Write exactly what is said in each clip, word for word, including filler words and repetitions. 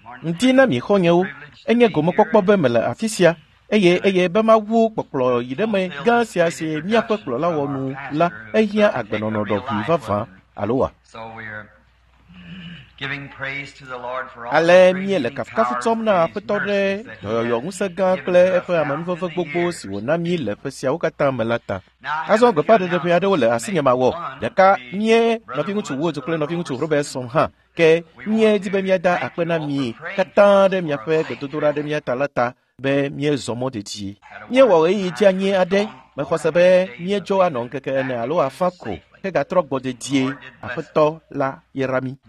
Ntina mi xɔnyewo, enye gomekpɔkpɔ be mele afi sia, eye eye be mawu kpɔkplɔ yi ɖe me gã sia si míaƒe kplɔla wɔ nu la ehiã agbenɔnɔ ɖɔʋui vavã aloa. Ale mie le kafukafu tsɔm na Aƒetɔ ɖe dɔyɔyɔ ŋusẽ gã kple eƒe amenuveve gbogbo si wòna mí le ƒe siawo katã me la ta. Azɔ gbeƒãɖeɖe ƒe aɖewo le asinye mawɔ. Ɖeka mie nɔviŋutsu Woods kple nɔviŋutsu Robertson hã, ke mie di be miada akpe na mi katã ɖe miaƒe gbedodoɖa ɖe mia ta la ta be miezɔ mɔ dedie. Miewɔ ɣeyiɣi dzeanyi aɖe, mexɔ se be miedzo anɔ ŋkeke ene alo afã ko, ke gatrɔ gbɔ dedie Aƒetɔ la yra mí.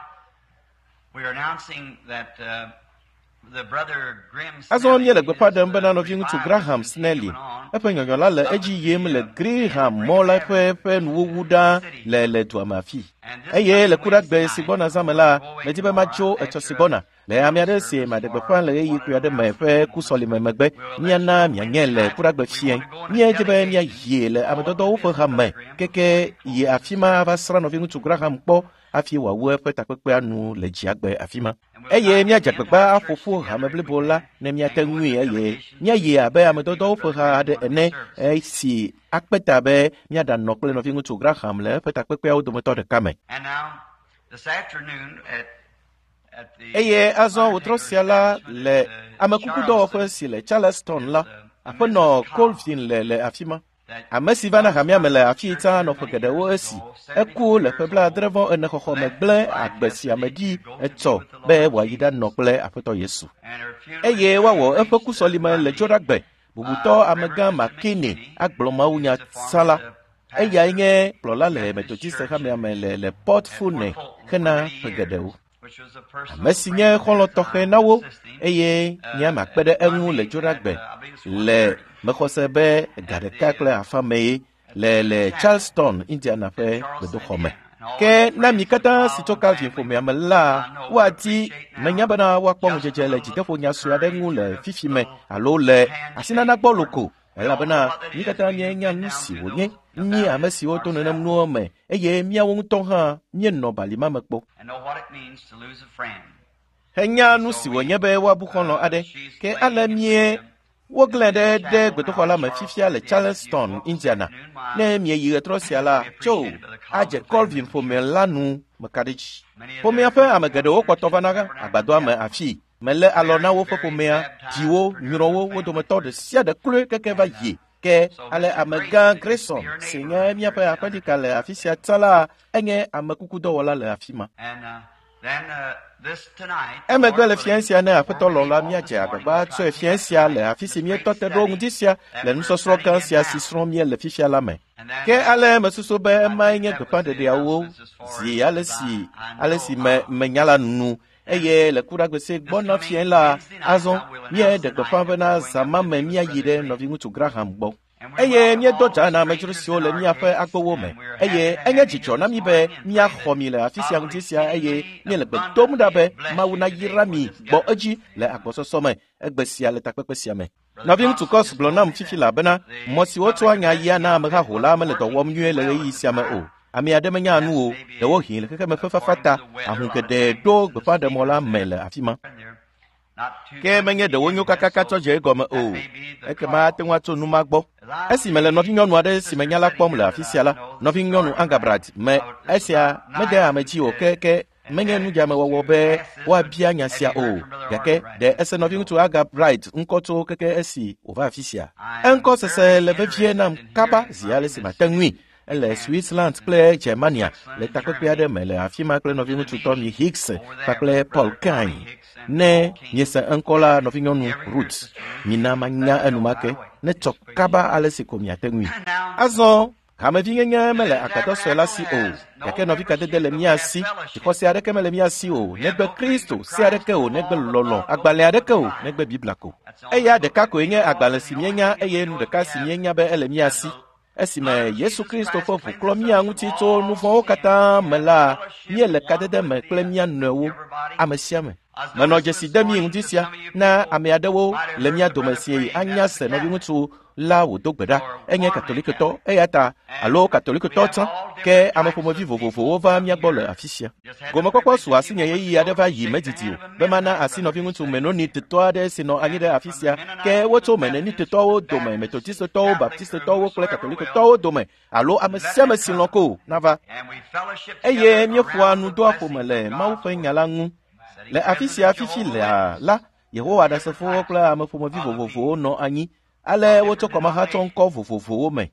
Azɔ mie le gbeƒã ɖem bena nɔviŋutsu Graham Snelly, eƒe nyɔnyɔ la le edzi yim le Graham mɔ la ƒe ƒe nuwuwu ɖa le le dua me afi. Eye le kuɖagbe si gbɔna zã me la, medi be matso etsɔ si gbɔna. Le ame aɖe si maɖe gbeƒã le ɣeyiɣi kpui aɖe me ƒe kusɔlime megbe, míana mianye le kuɖagbe fiẽ. Míedze be míayi le ame dɔdɔwo ƒe hame, keke yi afi ma va srã nɔviŋutsu Graham kpɔ afi wòawu eƒe takpekpea nu le dziagbe afi ma. Eye míadze agbegba aƒoƒu hame blibo la ne míate ŋui eye míayi abe ame dɔdɔwo ƒe ha aɖe ene esi akpeta be míaɖanɔ kple nɔviŋutsu Graham le eƒe takpekpeawo dometɔ ɖeka me. Eye azɔ wòtrɔ sia la le amekukudɔwɔƒe si le Charleston la, aƒenɔ Colvin le le afi ma. Ame si va na hamia me le afi ta nɔ ƒe geɖewo esi. Eku le ƒe blaadre-vɔ ene xɔxɔ me gblẽ agbe si ame ɖi etsɔ be wòayi ɖanɔ kple Aƒetɔ Yesu. Eye woawɔ eƒe kusɔlime le Dzoɖagbe, bubutɔ amegã McKinney agblɔ mawunya sala. Eyae nye kplɔla le Methodist xamea me le le Port Fune hena ƒe geɖewo. Ame si nye xɔlɔ̃ tɔxɛ na wo, eye míame akpe ɖe eŋu le Dzoɖagbe le mexɔ se be ga ɖeka kple afã mee le le Charleston, Indiana ƒe gbedoxɔ me. Ke na mi katã si tso Calvin ƒomea me la, woadi menya bena woakpɔ ŋudzedze le dzideƒonya sue aɖe ŋu le fifi me alo le asinana gbɔ loko, elabena mi katã mienya nu si wònye, mí ame siwo to nenem nuwo me, eye míawo ŋutɔ hã míenɔ balima me kpɔ. Henya nu si wònye be woabu xɔlɔ̃ aɖe, ke ale mie woglẽ ɖe ɖe gbedoxɔ la me fifia le Charleston, Indiana. Ne mieyi ɣetrɔ sia la, tso adze Colvin ƒome la nu meka ɖe dzi. Ƒomea ƒe ame geɖewo kpɔtɔ va na agbadɔa me afi. Mele alɔ na woƒe ƒomea, dziwo, nyrɔwo, wo dometɔ ɖe sia ɖe kloe keke va yi. Ke ale amegã Grayson si nye míaƒe aƒedika le afi sia ta la, enye amekukudɔwɔla le afi ma. Emegbe le fia sia ne Aƒetɔ lɔla míadze agbagba tsɔe fia sia le afi si míetɔ te ɖo ŋdi sia le nusɔsrɔ̃ gã sia si srɔ̃ mie le fifia la me. Ke ale mesusu be emae nye gbeƒãɖeɖeawo zi ale si ale si me menya la nu, eye le kuɖagbe si gbɔna fia la azɔ míeɖe gbeƒã bena zã ma me míayi ɖe nɔviŋutsu Graham gbɔ. Eye míedɔ dza na amedzro siwo le míaƒe agbowo me, eye enye dzidzɔ na mí be míaxɔ mi le afi sia ŋuti sia, eye míele gbe dom ɖa be Mawu nayra mi gbɔ edzi le agbɔsɔsɔ me egbe sia le takpekpe sia me. Nɔviŋutsu Kɔs gblɔ nam fifi labena mɔ si wotsɔ anya yia na amehaho la mele dɔ wɔm nyuie le ɣeyiɣi sia me o. Ame aɖe menya nu o, ɖewohĩ le xexeme ƒe fafa ta, ahũ geɖe ɖo gbeƒãɖemɔ la me le afi ma. Ke menye ɖewo nyo kakaka tsɔ dze egɔme o, ekema ate ŋu atso nu ma gbɔ. Esi mele nɔvinyɔnu aɖe si menya la kpɔm le afi sia la, nɔvinyɔnu Angabrat me esia mede ame dzi o, ke ke menye nudzamewɔwɔ be woabia nya sia o, gake ɖe ese nɔviŋutsu Angabrat ŋkɔ tso keke esi wòva afi sia. Eŋkɔ sese le vevie nam kaba zi ale si mate ŋui. Ele Switzerland kple Germania le takpekpe aɖe me le afi ma kple nɔviŋutsu Tommy Hicks kpakple Paul Kane. Ne miese eŋkɔ la nɔvinyɔnu Ruth, mina manya enumake ne tsɔ kaba ale si ko miate ŋui. Azɔ hamevi nyenye mele agbadɔ sue la si o, gake nɔvi kadede le mía si, xɔse aɖeke mele mía si o, negbe Kristo se aɖeke o, negbe lɔlɔ agbalẽ aɖeke o, negbe Biblia ko. Eya ɖeka koe nye agbalẽ si mienya, eye nu ɖeka si mienya be ele mía si. Esime Yesu Kristo ƒe ʋu klɔ mía ŋuti tso nu vɔ̃wo katã me la, míele kadede me kple mía nɔewo ame sia me. menɔ dzesi de mi ŋuti sia na ame aɖewo le mía dome sie anya se nɔvi ŋutsu la wòdo gbe ɖa enye katolikitɔ eya ta alo katolikitɔ tsã ke ame ƒomevi vovovowo va mía gbɔ le afi sia. Gomekpɔkpɔ su asi nye yeyi aɖe va yi medidi o be mana asi nɔvi ŋutsu menonititɔ aɖe si nɔ anyi ɖe afi sia ke wotso menonititɔwo dome, metodistitɔwo, baptistitɔwo kple katolikitɔwo dome alo ame sia ame si lɔ̃ ko nava eye míeƒoa nu doa ƒome le Mawu ƒe nya la ŋu. Le afi sia fifi lea la Yehowa ɖasefowo kple ame ƒomevi vovovowo nɔ anyi ale wotsɔ kɔmeha tsɔ ŋkɔ vovovowo me.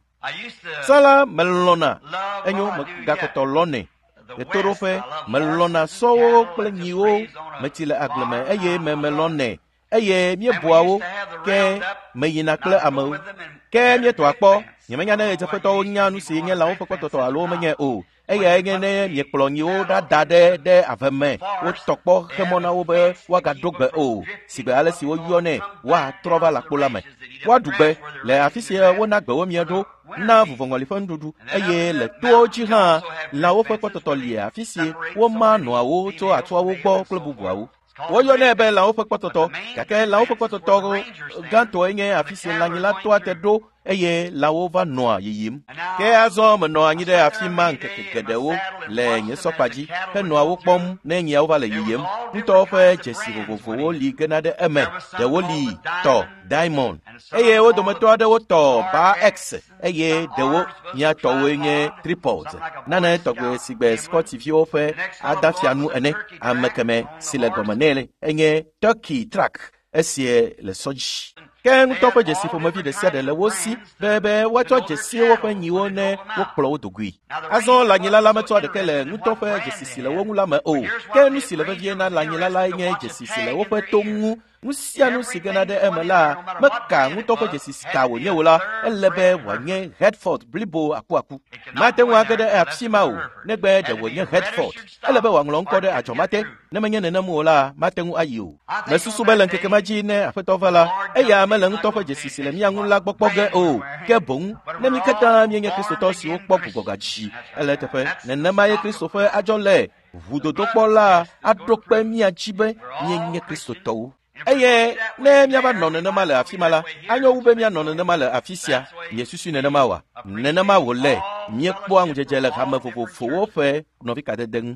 Zã la melɔ̃na enyo megakɔtɔ lɔnɛ ɣetoɖoƒe melɔ̃na sɔwo kple nyiwo metsi le agble me eye me melɔnɛ eye míebuawo ke meyina kple amewo ke míetɔ akpɔ nyemenya ne ɣedzeƒetɔwo nya nu si nye lãwo ƒe kpɔtɔtɔ alo menye o eya nye ne miekplɔ nyiwo ɖa da ɖe ɖe ave me wotɔ kpɔ xemɔ na wo be woagado gbe o si gbe ale si woyɔnɛ woatrɔ va le akpo la me woaɖu gbe le afi sia wona gbewo mia ɖo na vuvɔŋɔli ƒe nuɖuɖu eye le towo dzi hã lãwo ƒe kpɔtɔtɔ li afi si woma nɔawo tso atoawo gbɔ kple bubuawo. Woyɔnɛ be lãwo ƒe kpɔtɔtɔ gake lãwo ƒe kpɔtɔtɔ gãtɔe nye afi si lãnyila toa te ɖo eye lãwo va nɔa yiyim. Ke azɔ menɔ anyi ɖe afi ma ŋkeke geɖewo le nye sɔkpa dzi henɔa wo kpɔm ne nyiawo va le yiyim. Ŋutɔ ƒe dzesi vovovowo li gena ɖe eme ɖewo li tɔ diamond eye wo dometɔ aɖewo tɔ ba x eye ɖewo miatɔwoe nye tripod nane tɔgbe si gbe sportiviwo ƒe adafianu ene ame keme si le gɔme nɛ enye turkey track esie le sɔ dzi. Ke ŋutɔ ƒe dzesi ƒomevi ɖe sia ɖe le wo si be be woatsɔ dzesiwo ƒe nyiwo ne wokplɔ wo do goe. Azɔ lãnyila la metsɔ ɖeke le ŋutɔ ƒe dzesi si le wo ŋu la me o ke nu si le vevie na lãnyila la nye dzesi si le woƒe to ŋu. Nu sia nu si gena ɖe eme la meka ŋutɔ ƒe dzesi si ta wònye o la ele be wòanye Hertford blibo akuaku. Mate ŋu age ɖe afi ma o negbe ɖe wònye Hertford ele be wòaŋlɔ ŋkɔ ɖe adzɔmate ne menye nenem o la mate ŋu ayi o. Mesusu be le ŋkeke ma dzi ne aƒetɔ va la eya mele ŋutɔ ƒe dzesi si le mía ŋu la gbɔkpɔ ge o ke boŋ ne mi katã mienye kristotɔ siwo kpɔ gbugbɔgadzi ele teƒe nenema ye Kristo ƒe adzɔ le ʋudodokpɔla aɖo kpe mía dzi be mienye kristotɔwo. Eye ne miava nɔ nenema le afi ma la anyo wu be mianɔ nenema le afi sia miesusu nenema wa nenema wòle miekpɔa ŋudzedze le hame vovovowo ƒe nɔvikadede ŋu.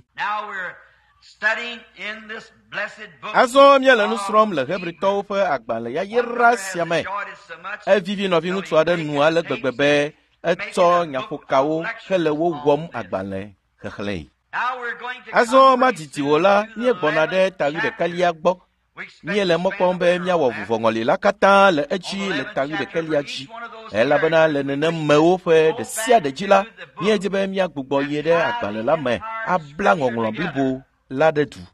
Azɔ miele nu srɔ̃m le Hebritɔwo ƒe agbalẽ yayra sia me. Evivi nɔvi ŋutsu aɖe nu ale gbegbe be etsɔ nyaƒokawo hele wo wɔm agbalẽ xexlẽe. Azɔ madidi wò la míegbɔna ɖe taɣi ɖekalia gbɔ. Míele mɔ kpɔm be míawɔ vuvɔŋɔli la katã le edzi le taɣi ɖekelia dzi elabena le nenemewo ƒe ɖe sia ɖe dzi la míedi be míagbugbɔ yi ɖe agbalẽ la me abla ŋɔŋlɔ blibo la ɖe du.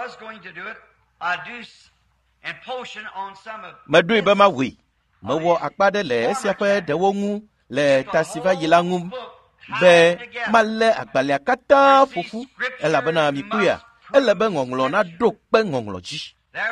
Meɖoe be mawɔe mewɔ akpa ɖe le esia ƒe ɖewo ŋu le ta si va yi la ŋu be malé agbalẽa katã ƒoƒu elabena mi kpɔea ele be ŋɔŋlɔ naɖo kpe ŋɔŋlɔ dzi.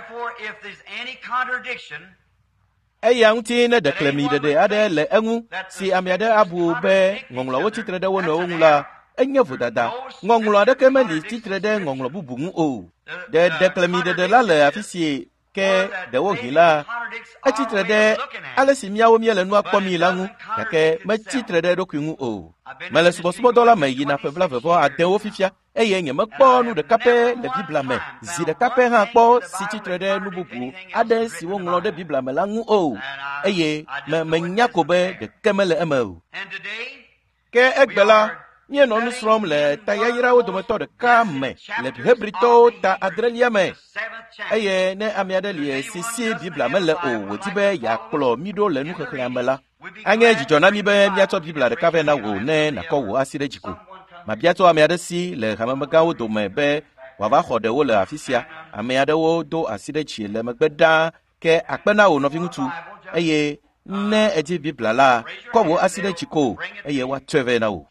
Eya ŋuti ne ɖeklemi ɖeɖe aɖe le eŋu si ame aɖe abu be ŋɔŋlɔwo tsitre ɖe wo nɔewo ŋu la enye vodada. Ŋɔŋlɔ aɖeke meli tsitre ɖe ŋɔŋlɔ bubu ŋu o. Ɖe ɖeklemi ɖeɖe la le afi si ke ɖewo hi la etsitre ɖe ale si míawo míele nua kpɔmi la ŋu gake metsitre ɖe eɖokui ŋu o. Mele subɔsubɔdɔ la me yina ƒe blaeve adewo fifia eye nyemekpɔ nu ɖeka pɛ le Biblia me zi ɖeka pɛ hã kpɔ si tsitre ɖe nu bubu aɖe si woŋlɔ ɖe Biblia me la ŋu o eye me menya ko be ɖeke mele eme o. Ke egbe la míenɔ nu srɔ̃m le ta yayrawo dometɔ ɖeka me le Hebritɔwo ta adrelia me eye ne ame aɖe li si si Biblia mele o wòdi be yeakplɔ mí ɖo le nuxexlẽa me la anye dzidzɔ na mi be míatsɔ Biblia ɖeka vɛ na wò ne nakɔ wò asi ɖe dziko. Mabiatsɔ ame aɖe si le hamemegãwo dome be wòava xɔ ɖewo le afi sia. Ame aɖewo do asi ɖe dzi le megbe ɖaa ke akpe na wò nɔvi ŋutsu eye ne edi Biblia la kɔ wò asi ɖe dziko eye woatsɔe vɛ na wò.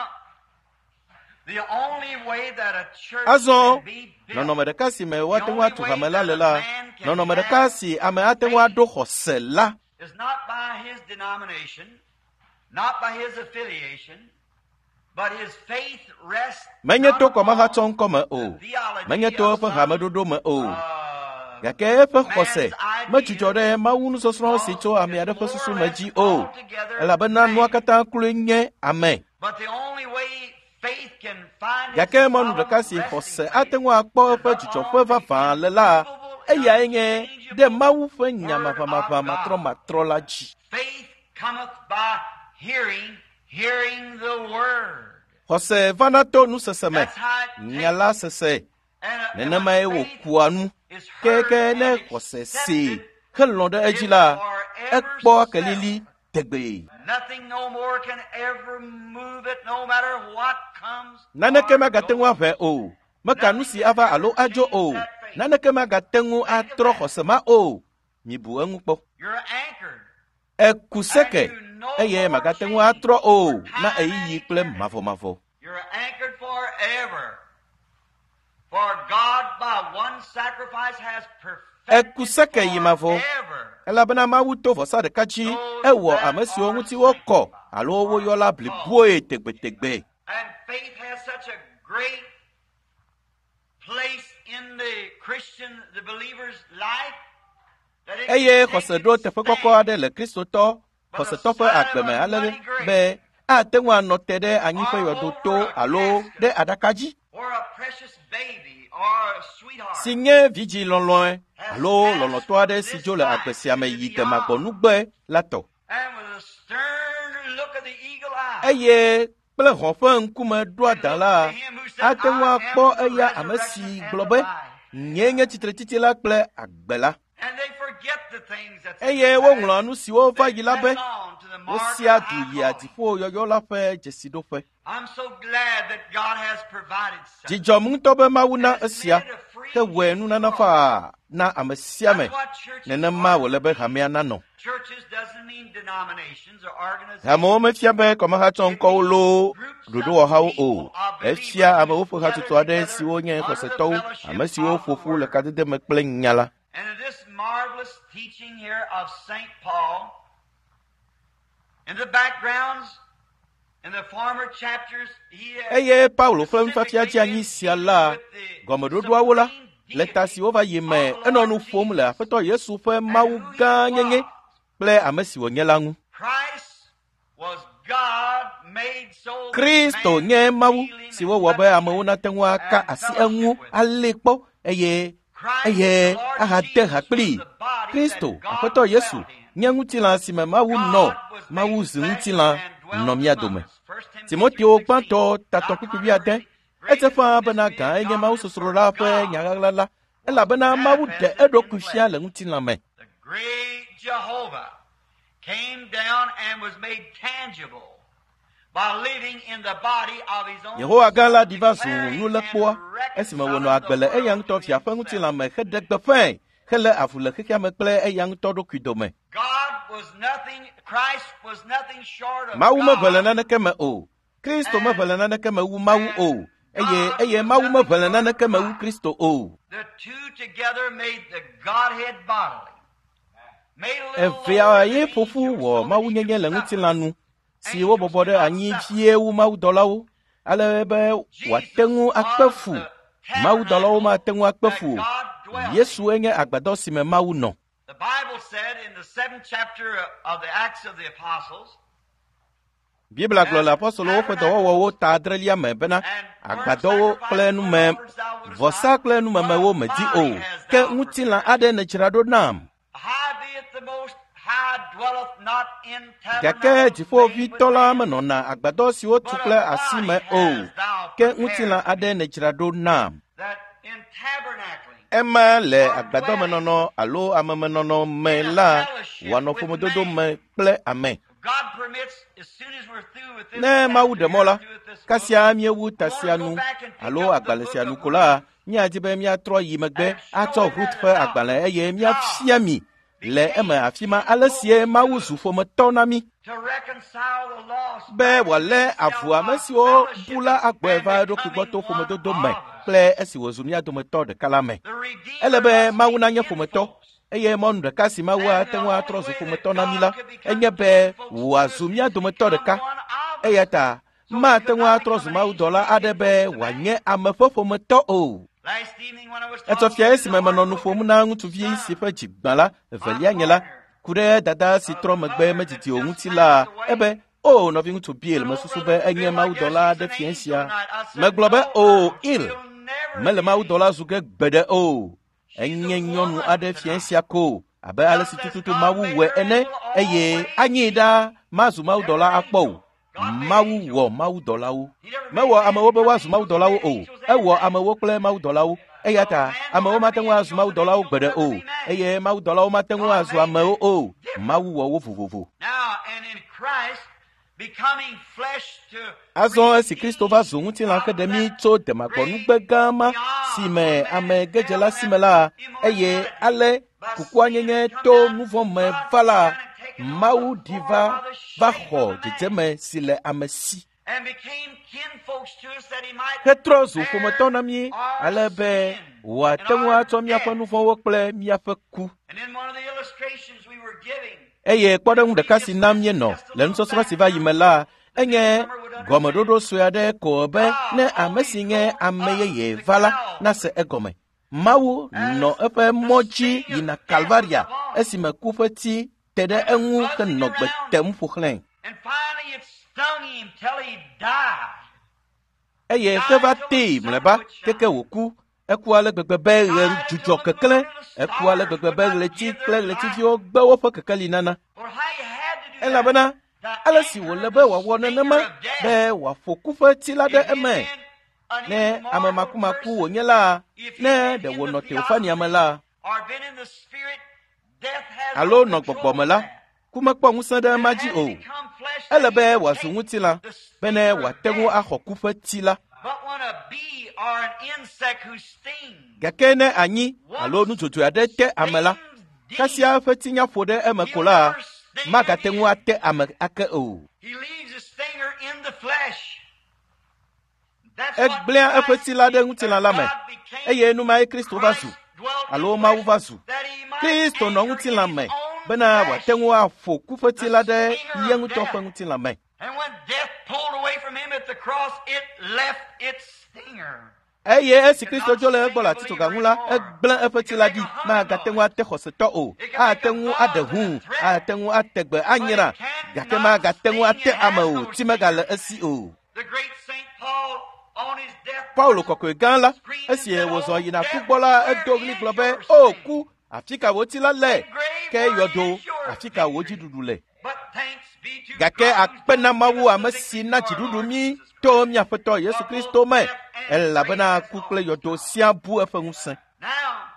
Azɔ nɔnɔme ɖeka si me woate ŋu atu hame la le la nɔnɔme ɖeka si ame ate ŋu aɖo xɔse la is not by his denomination, not by his affiliation, but his faith rests menye to kɔmeha tsɔ ŋkɔ me o menye to eƒe hameɖoɖo me o gake eƒe xɔse metsudzɔ ɖe Mawu nusɔsrɔ̃ si tso ame aɖe ƒe susu me dzi o, elabena nua katã kloe nye ame. Gake mɔnu ɖeka si xɔse ate ŋu akpɔ eƒe dzudzɔƒe vavã le la, eyae nye ɖe Mawu ƒe nya maʋamaʋã matrɔ matrɔ la dzi. Xɔse vana to nusese me, nya la sese, nenemae wòkua nu, keke ne xɔse see helɔ̃ ɖe edzi la, ekpɔ akelili tegbe. Naneke magate ŋu aʋẽ o, meka nu si ava alo adzo o, naneke magate ŋu atrɔ xɔse ma o, mibu eŋu kpɔ. Eku seke, eye magate ŋu atrɔ o, na eyiyi kple mavɔmavɔ. Eku seke yi mavɔ, elabena Mawu to vɔsa ɖeka dzi, ewɔ ame siwo ŋuti wokɔ alo woyɔ la bliboe tegbetegbe. Eye xɔse ɖo teƒe kɔkɔ aɖe le kristotɔ, xɔsetɔ ƒe agbe me ale be ate ŋu anɔ te ɖe anyi ƒe yɔdo to alo ɖe aɖaka dzi, si nye vidzi lɔlɔe alo lɔlɔtɔ aɖe si dzo le agbe sia me yi demagbɔnugbe la tɔ. Eye kple hɔ̃ ƒe ŋkume ɖoa da la, ate ŋu akpɔ eya ame si gblɔ be nyee nye tsitretiti la kple agbe la. Eye woŋlɔ nu siwo va yi la be wosia du yi adiƒo yɔyɔ la ƒe dzesiɖoƒe. Dzidzɔm ŋutɔ be Mawu na esia, ke wɔe nunana faa na ame sia me, nenema wòle be hamea nanɔ. Hamewo mefia be kɔmehatsɔŋkɔwo loo ɖoɖowɔhawo o, efia amewo ƒe hatsotso aɖe siwo nye xɔsetɔwo, ame siwo ƒoƒu le kadede me kple nya la. And in this marvelous teaching here of Saint Paul, in the backgrounds, in the former chapters, he Eye Paulo ƒe nufiafia dzi anyi sia la, gɔmeɖoɖoawo la, le ta siwo va yi me, enɔ nu ƒom le Aƒetɔ Yesu ƒe Mawu gã nyenye kple ame si wònye la ŋu. Kristo nye Mawu si wowɔ be amewo nate ŋu aka asi eŋu alé kpɔ, eye eye ahade ha kpli. Kristo, Aƒetɔ Yesu, nye ŋutilã si me Mawu nɔ, Mawu zi ŋutilã nɔ mía dome. Timoteo gbãtɔ tatɔ kpikpi ade, edze ƒãa bena gã enye Mawu sosro la ƒe nyaɣaɣla la, elabena Mawu ɖe eɖokui fia le ŋutilã me. Yehowa gã la ɖi va zu nu le kpoa, esime wònɔ agbe le eya ŋutɔ fia ƒe ŋutilã me heɖe gbeƒãe, hele avu le xexea me kple eya ŋutɔ ɖokui dome. Mawu meʋe le naneke me o, Kristo meʋe le naneke me wu Mawu o, eye eye Mawu meʋe le naneke me wu Kristo o. Evea ye ƒoƒu wɔ Mawu nyenye le ŋutilã nu, si wobɔbɔ ɖe anyi vie wu mawudɔlawo, ale be wòate ŋu akpe fu. Mawudɔlawo mate ŋu akpe fu. Yesu enye agbadɔ si me Mawu nɔ. Biblia gblɔ le apɔstolowo ƒe dɔwɔwɔwo ta adrelia me bena agbadɔwo kple nume vɔsa kple numemewo medi o, ke ŋutilã aɖe nedzra ɖo nam. Gake dziƒovitɔ la menɔna agbadɔ siwo tu kple asi me o, ke ŋutilã aɖe nedzra ɖo nam. Ema le agbadɔmenɔnɔ alo amemenɔnɔ me la, wòanɔ ƒomedodo me kple ame. Ne Mawu ɖe mɔ la, kasia miewu tasianu alo agbalẽ sia nu ko la, míadi be míatrɔ yi megbe atsɔ Rut ƒe agbalẽ eye míafia mi le eme afi ma ale sie Mawu zu ƒometɔ na mí, be wòalé avu ame siwo bu la agbɔe va eɖokui gbɔ to ƒomedodo me kple esi wòzu mía dometɔ ɖeka la me. Ele be Mawu nanye ƒometɔ, eye mɔnu ɖeka si Mawu ate ŋu atrɔ zu ƒometɔ na mí la, enye be wòazu mía dometɔ ɖeka, eya ta mate ŋu atrɔ zu mawudɔla aɖe be wòanye ame ƒe ƒometɔ o. Eto fia esi me no nufo mu na ngutuvi si fa jigbala evelia nyela kude dada si tro megbe metiti onguti la ebe o no vi ngutu biel mesusu be enye ma dola de fiensia meglobe o il mele ma dola zuge gbede o enye nyonu ade fiensia ko abe ale si tututu mawu we ene eye anyida mazu ma dola akpo mawu wo mawu dola wo mewo amawo be wazu mawu dola wo o ewo amawo kle mawu dola wo eyata amawo matenwa azu mawu dola wo gbede o eye mawu dola wo matenwa azu amawo o mawu wo wo vuvuvu now and in Christ becoming flesh to Azon esi Kristo va zo nguti la de mi to de magonu gbegama sime ame gejela simela eye ale kukwa nyenye to nouveau me vala mawu diva va ho jejeme sile amesi and became kinfolks to us that he might Petro zo fomoto mi alebe wa tenwa to mi afa nouveau wokple mi afa ku and in one of the illustrations we were giving eye kpodon de kasi nam ye no le nso so si va yimela enye gomododo soade ko be ne amesinge ameye vala na se egome mawu no epe mochi ina Calvaria esime kufeti tede enwu ke no gbetem fuhlen and finally it stung him till he died eye feva te mleba keke woku eku ale gbegbe be re jujo kekele eku ale gbegbe be le ti kle le ti fi o gbe wo fo kekeli nana or how you had to do ela bana ala si wo lebe wa wo nana ma be wa foku feti la de eme ne amamakumaku wonyela ne de wo no te ofani amela or been in the spirit death has alo no gbogbomola kuma kpo nwusan de maji o elebe wa sunwutila bene wa tenwo ahoku fetila but when a bee or an insect who stings gakene anyi alo nu tutu ade te amela kasia fetinya fode emekola maga tenwo ate ame ake o he leaves a stinger in the flesh. Egblea efetila de ngutila lame eye nu mai Kristo vasu alo ma vasu Kristo no ngutila me bena wa tenwo afo kufetila de yengu to fa ngutila me And when death pulled away from him at the cross, it left its stinger. eye esi Kristo jole egbola tito gangula egblea efetila di ma ga tenwo ate hoseto o a tenwo adehu a tenwo ategbe anyira ga ke ma ga tenwo ate amao timegale esi o The great Saint Paul on his death Paulo kokwe ganla esi e wozo yina kugbola edogli globe oku afika wotila le ke yodo afika woji dudule but thanks be to gake akpena mawu amesi na jidudu mi to mi afeto Yesu Kristo me ela bana kukle yodo siabu efengusen now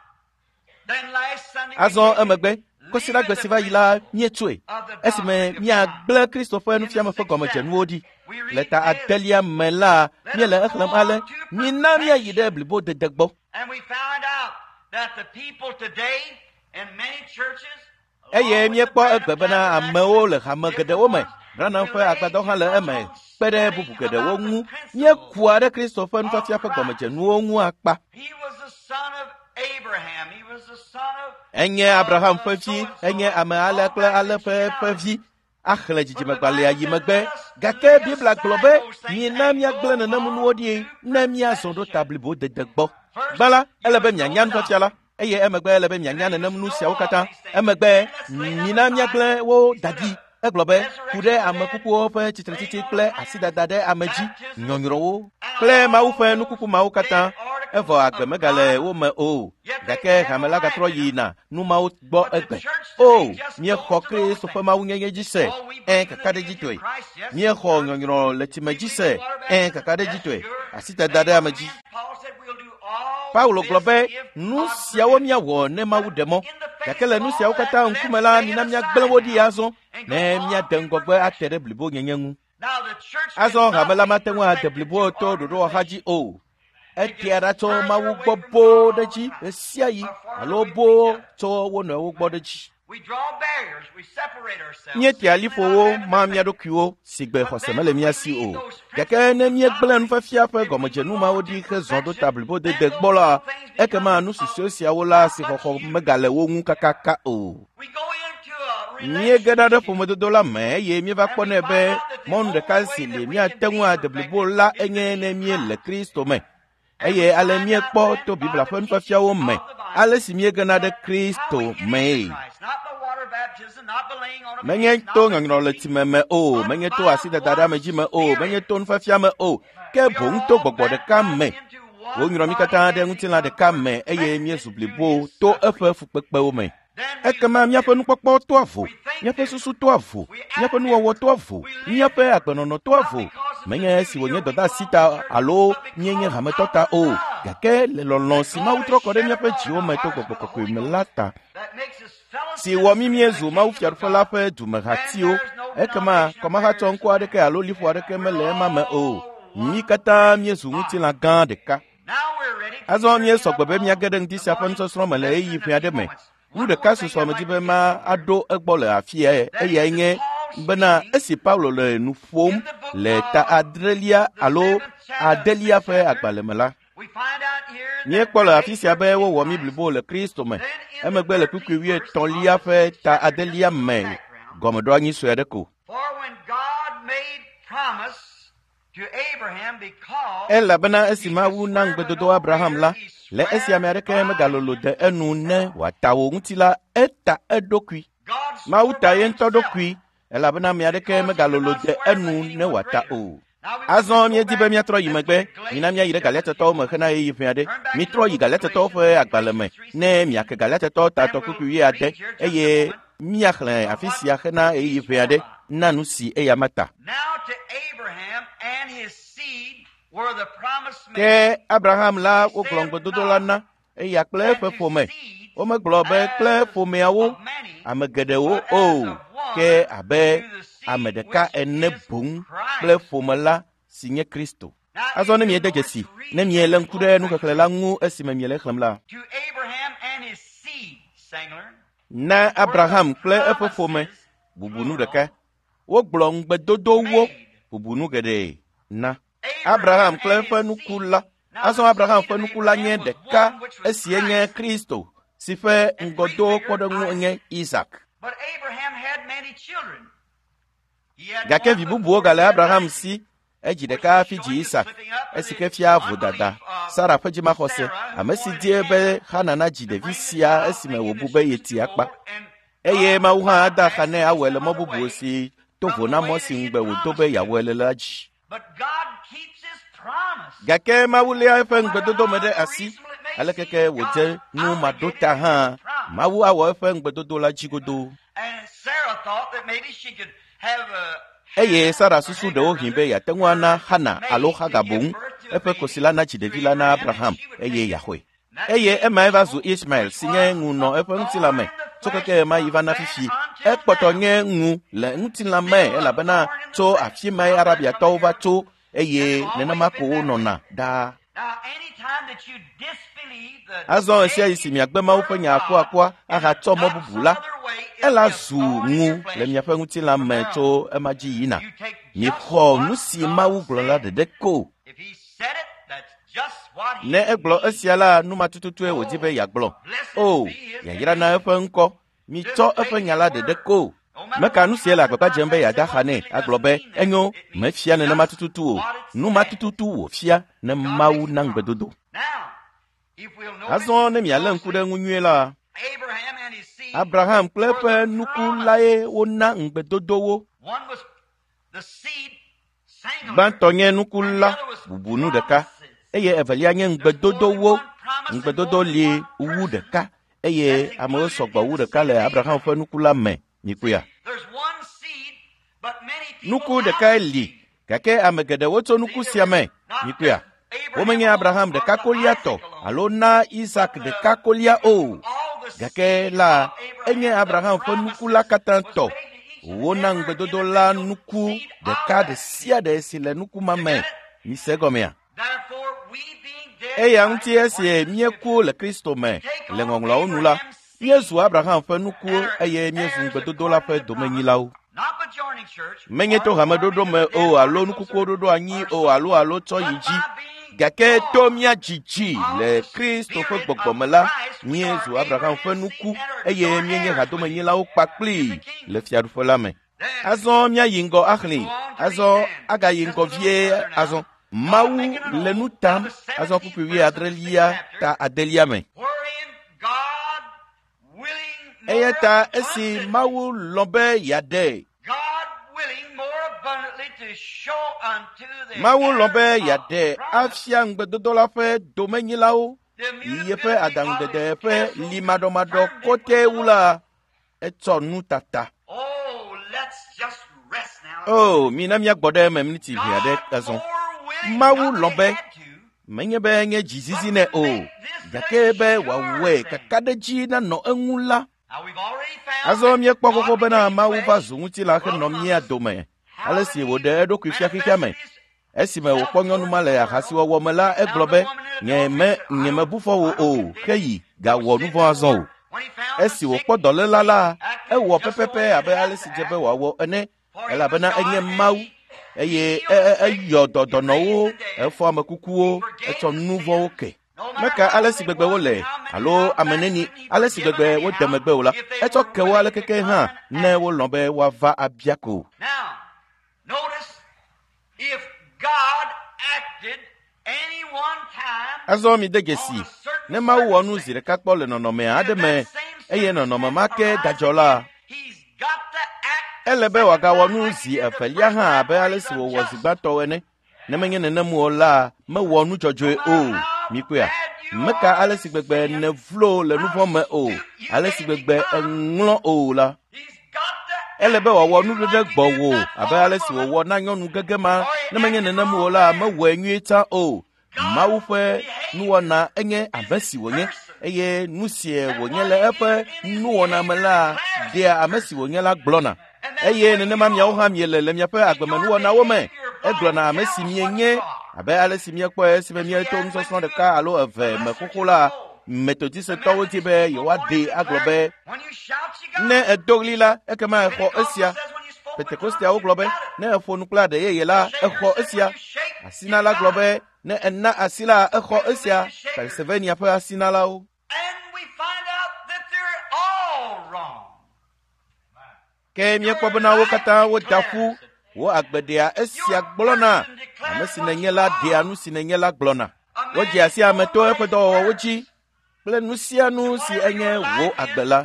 then last Sunday azon emegbe kosira gbesiva yila mietue esime mi agble Christopher nu fiama fe gomo jenuodi leta atelia mela mi le ekhlam ale mi na mi yide blibo de degbo and we found out that the people today in many churches eye mi ekpo egbebena amewo le hamegede wo me rana fe agbado ha le eme pere bubu gede wo ngu mi ekua de Christopher nu fia fe gomo jenu ngu apa he was the son of Abraham, he was the son of enye Abraham fefi enye ame ale kle ale fe fefi akhle jijime gbale ayi megbe gake bibla globe mi na mi agble na namu nuodi na mi asondo tablibo de degbo bala elebe mi anyan fafiala eye emegbe elebe mi anyan na namu nu sia wokata emegbe mi na mi agble wo dagi eglobe kude amakuku fe titrititi kle asidada de amaji nyonyro wo kle ma wo fe nukuku ma wokata evo agbemegale wo me o gake hamela gatro yina nu ma wo gbo egbe o mi kho Kristo fe ma wunye jise en kakade jitwe mi kho nyonyro letima jise en kakade jitwe asidada de amaji Paul said we'll do all Paulo this globe if nu God sia wo mi awo ne ma wo demo gake le nu sia wokata nkumela mi na mi agbele wodi yazo ne mi adengogbe atere blibo nyenyengu now the church azon hamela matenwa adeblibo to dodo haji o etiara to mawu gbogbo deji esiayi alobo to wo na wo gbodeji we draw barriers, we separate ourselves. nye ti alifowo ma mi adokuo sigbe hosemele mi asi o gake ne mi egbelen fa fia fa gomojenu ma odi ke zondo tablibo de de gbola ekema nu susiosia wola si hokho megale wo ngu kakaka o We go into a nye gada de pomodo dola me ye mi va kpone ebe mon de kalsi le mi atenwa tablibo la enye ne mi le Kristo me eye ale mie kpɔ to Biblia ƒe nufiafiawo me ale si mie gena ɖe Kristo mee. Menye to ŋɔŋlɔ le time me o, menye to asidada ɖe ame dzi me o, menye to nufiafia me o, ke boŋ to gbɔgbɔ ɖeka me. Wonyrɔ mi katã ɖe ŋutilã ɖeka me eye miezu blibo to eƒe fukpekpewo me. Ekema miaƒe nukpɔkpɔ to avo, miaƒe susu to avo, miaƒe nuwɔwɔ to avo, miaƒe agbenɔnɔ to avo. Menye si wònye dɔdeasi ta alo mienye hametɔ ta o, gake le lɔlɔ̃ si Mawu trɔ kɔ ɖe miaƒe dziwo me to Gbɔgbɔ Kɔkɔe me la ta, si wɔ mi miezu mawufiaɖuƒe la ƒe dumehatiwo. Ekema kɔmahatsɔ ŋku aɖeke alo liƒo aɖeke mele ema me o. Mi katã miezu ŋutilã gã ɖeka. Azɔ miesɔ gbe be miage ɖe ŋdi sia ƒe nusɔsrɔ̃ me le ɣeyiɣi ʋɛ aɖe me. Nu ɖeka susɔ me di be ma aɖo egbɔ le afia, eyae nye bena esi Paulo le nu ƒom le ta adrelia alo adelia ƒe agbalẽ me la, míekpɔ le afi sia be wowɔ mi blibo le Kristo me. Emegbe le kpukpui wuietɔ̃lia ƒe ta adelia me gɔmeɖo anyi sue aɖe ko. Elabena esi Mawu na ŋugbedodo Abraham la, le esia ame aɖeke megalolo de enu ne wòata wo ŋuti la, eta eɖokui. Mawu ta ye ŋutɔ ɖokui, elabena ame aɖeke megalolo de enu ne wòata o. Azɔ miedi be miatrɔ yi megbe, mina miayi ɖe Galatetɔwo me hena ɣeyiɣi ʋɛ aɖe. Mitrɔ yi Galatetɔwo ƒe agbalẽ me ne miake Galatetɔwo tatɔ kpukpui wuiade, eye miaxlẽ afi sia hena ɣeyiɣi ʋɛ aɖe na nu si eya mata. Ke Abraham la wogblɔ ŋugbedodo la na, eya kple eƒe ƒome. Womegblɔ be kple ƒomeawo ame geɖewo o, ke abe ame ɖeka ene boŋ kple ƒome la si nye Kristo. Azɔ ne miede dzesi, ne miele ŋku ɖe nuxexlẽ la ŋu esime miele xlẽm la. Na Abraham kple eƒe ƒome bubu nu ɖeka. Wogblɔ ŋugbedodowo bubu nu geɖe na Abraham kple eƒe nuku la. Azɔ Abraham ƒe nuku la nye ɖeka, esie nye Kristo, si ƒe ŋgɔdo kpɔɖeŋu nye Isaac. Gake vi bubuwo gale Abraham si, edzi ɖeka hafi dzi Isaac, esi ke fia vodada, Sara ƒe dzimaxɔse, ame si die be Hana nadzi ɖevi sia esime wòbu be yeti akpa. Eye Mawu hã ada xa nɛ awɔe le mɔ bubu si to vo na mɔ si ŋugbe wòdo be yeawɔe le la dzi. Gake Mawu léa eƒe ŋugbedodo me ɖe asi, alekeke wòdze nu maɖota hã, Mawu awɔ eƒe ŋugbedodo la dzi godoo. Eye Sara susu ɖewo hĩ be yeate ŋu ana Hana alo Haga boŋ eƒe kosi la na dziɖevi la na Abraham, eye yaxɔe. Eye ema eva zu Ismael si nye ŋunɔ eƒe ŋutilã me, tso keke ema yi va na fifi. Ekpɔtɔ nye ŋu le ŋutilã me, elabena tso afi mae Arabiatɔwo va tso, eye nenema ko wonɔna ɖaa. Azɔ esia yi si miagbe Mawu ƒe nya akuakua ahatsɔ mɔ bubu la, ela zu ŋu le miaƒe ŋutilã me tso ema dzi yina. Mixɔ nu si Mawu gblɔ la ɖeɖe ko. Ne egblɔ esia la, numatututue wòdi be yeagblɔ. O, yayra na eƒe ŋkɔ. Mitsɔ eƒe nya la ɖeɖe ko. Meka nu sie le agbagba dzem be yeada xa nɛ, agblɔ be enyo mefia nenema tututu o. Numatututu wòfia ne Mawu na ŋugbedodo. Azɔ ne mialé ŋku ɖe ŋu nyuie la, Abraham kple eƒe nuku lae wona ŋugbedodowo. Gbãtɔ nye nuku la bubu nu ɖeka, eye evelia nye ŋugbedodowo. Ŋugbedodo li wu ɖeka, eye amewo sɔgbɔ wu ɖeka le Abraham ƒe nuku la me. Mikuya. Nuku ɖeka li, gake ame geɖewo tso nuku sia me. Mikuya. Womenye Abraham ɖeka kolia tɔ, alo na Isaac ɖeka kolia o. Gake la, enye Abraham ƒe nuku la katã tɔ. Wona ŋugbedodo la nuku ɖeka ɖe sia ɖe si le nuku ma me. Mise gɔmea. Eya ŋuti esi mieku le Kristo me, le ŋɔŋlɔwo nu la, miezu Abraham ƒe nuku eye miezu ŋugbedodo la ƒe domenyilawo. Menye to hameɖoɖo me o, alo nukukuwo ɖoɖo anyi o, alo alo tsɔ yi dzi. Gake to mia dzidzi le Kristo ƒe gbɔgbɔ me la, miezu Abraham ƒe nuku eye mienye hadomenyilawo kpakpli le fiaɖuƒe la me. Azɔ miayi ŋgɔ axlẽ, azɔ agayi ŋgɔ vie azɔ. Mawu le nu tam azɔ ƒuƒui wi adrelia ta adelia me. Eya ta esi Mawu lɔ̃ be yeaɖe. Mawu lɔ̃ be yeaɖe afia ŋugbedodo la ƒe domenyilawo yeƒe aɖaŋudede ƒe limaɖɔmaɖɔ kɔtɛwu la etsɔ nu tata. Oh, mina miagbɔ ɖe eme miniti ʋe aɖe ezɔ. Mawu lɔ̃ be menye be nye dzizizi nɛ o, gake be wòawɔe kaka ɖe dzi nanɔ eŋu la. Azɔ miekpɔ kɔkɔ bena Mawu va zu ŋutilã henɔ mía dome, ale si wòɖe eɖokui fia xixia me. Esime wòkpɔ nyɔnu ma le ahasiwɔwɔ me la, egblɔ be nye me nye mebu fɔ wò o, ke yi gawɔ nu vɔ̃ azɔ o. Esi wòkpɔ dɔléla la, ewɔ pɛpɛpɛ abe ale si dze be wòawɔ ene, elabena enye Mawu, eye eyɔ dɔdɔnɔwo, efɔ ame kukuwo, etsɔ nu vɔ̃wo ke. Meka ale si gbegbe wole, alo ameneni, ale si gbegbe wode megbe o la, etsɔ ke wo ale keke hã ne wolɔ̃ be woava abia ko. Azɔ mi de dzesi, ne Mawu wɔ nu zi ɖeka kpɔ le nɔnɔme aɖe me, eye nɔnɔme ma ke gadzɔ la, ele be wòagawɔ nu zi evelia hã abe ale si wòwɔ zi gbãtɔ ene. Ne menye nenem o la, mewɔ nu dzɔdzɔe o, mikoea. Meka ale si gbegbe ne vlo le nu vɔ̃ me o, ale si gbegbe eŋlɔ o la. Ele be wòawɔ nu ɖe gbɔwò abe ale si wòwɔ na nyɔnu gege ma, ne menye nenem o la, mewɔe nyuie ta o. Mawu ƒe nuwɔna enye ame si wònye, eye nu si wònye le eƒe nuwɔna me la, ɖea ame si wònye la gblɔna. Eye nenema miawo hã miele le miaƒe agbemenuwɔnawo me, egblɔna ame si mienye, abe ale si miekpɔe esi be mieto nusɔsrɔ̃ ɖeka alo eve me xoxo la, metodisitɔwo di be yewoaɖee agblɔ be ne edo ɣli la, ekema exɔ esia. Pentekosteawo gblɔ be ne eƒo nu kple aɖe yeye la, exɔ esia. Asina la gblɔ be ne ena asi la, exɔ esia. Pennsylvania ƒe asinalawo. Ke miekpɔ bena wo katã woda ƒu, wo agbeɖea esia gblɔna, ame si nenye la ɖea nu si nenye la gblɔna. Wodze asi ame to eƒe dɔwɔwɔwo dzi, kple nu sia nu si enye wo agbe la.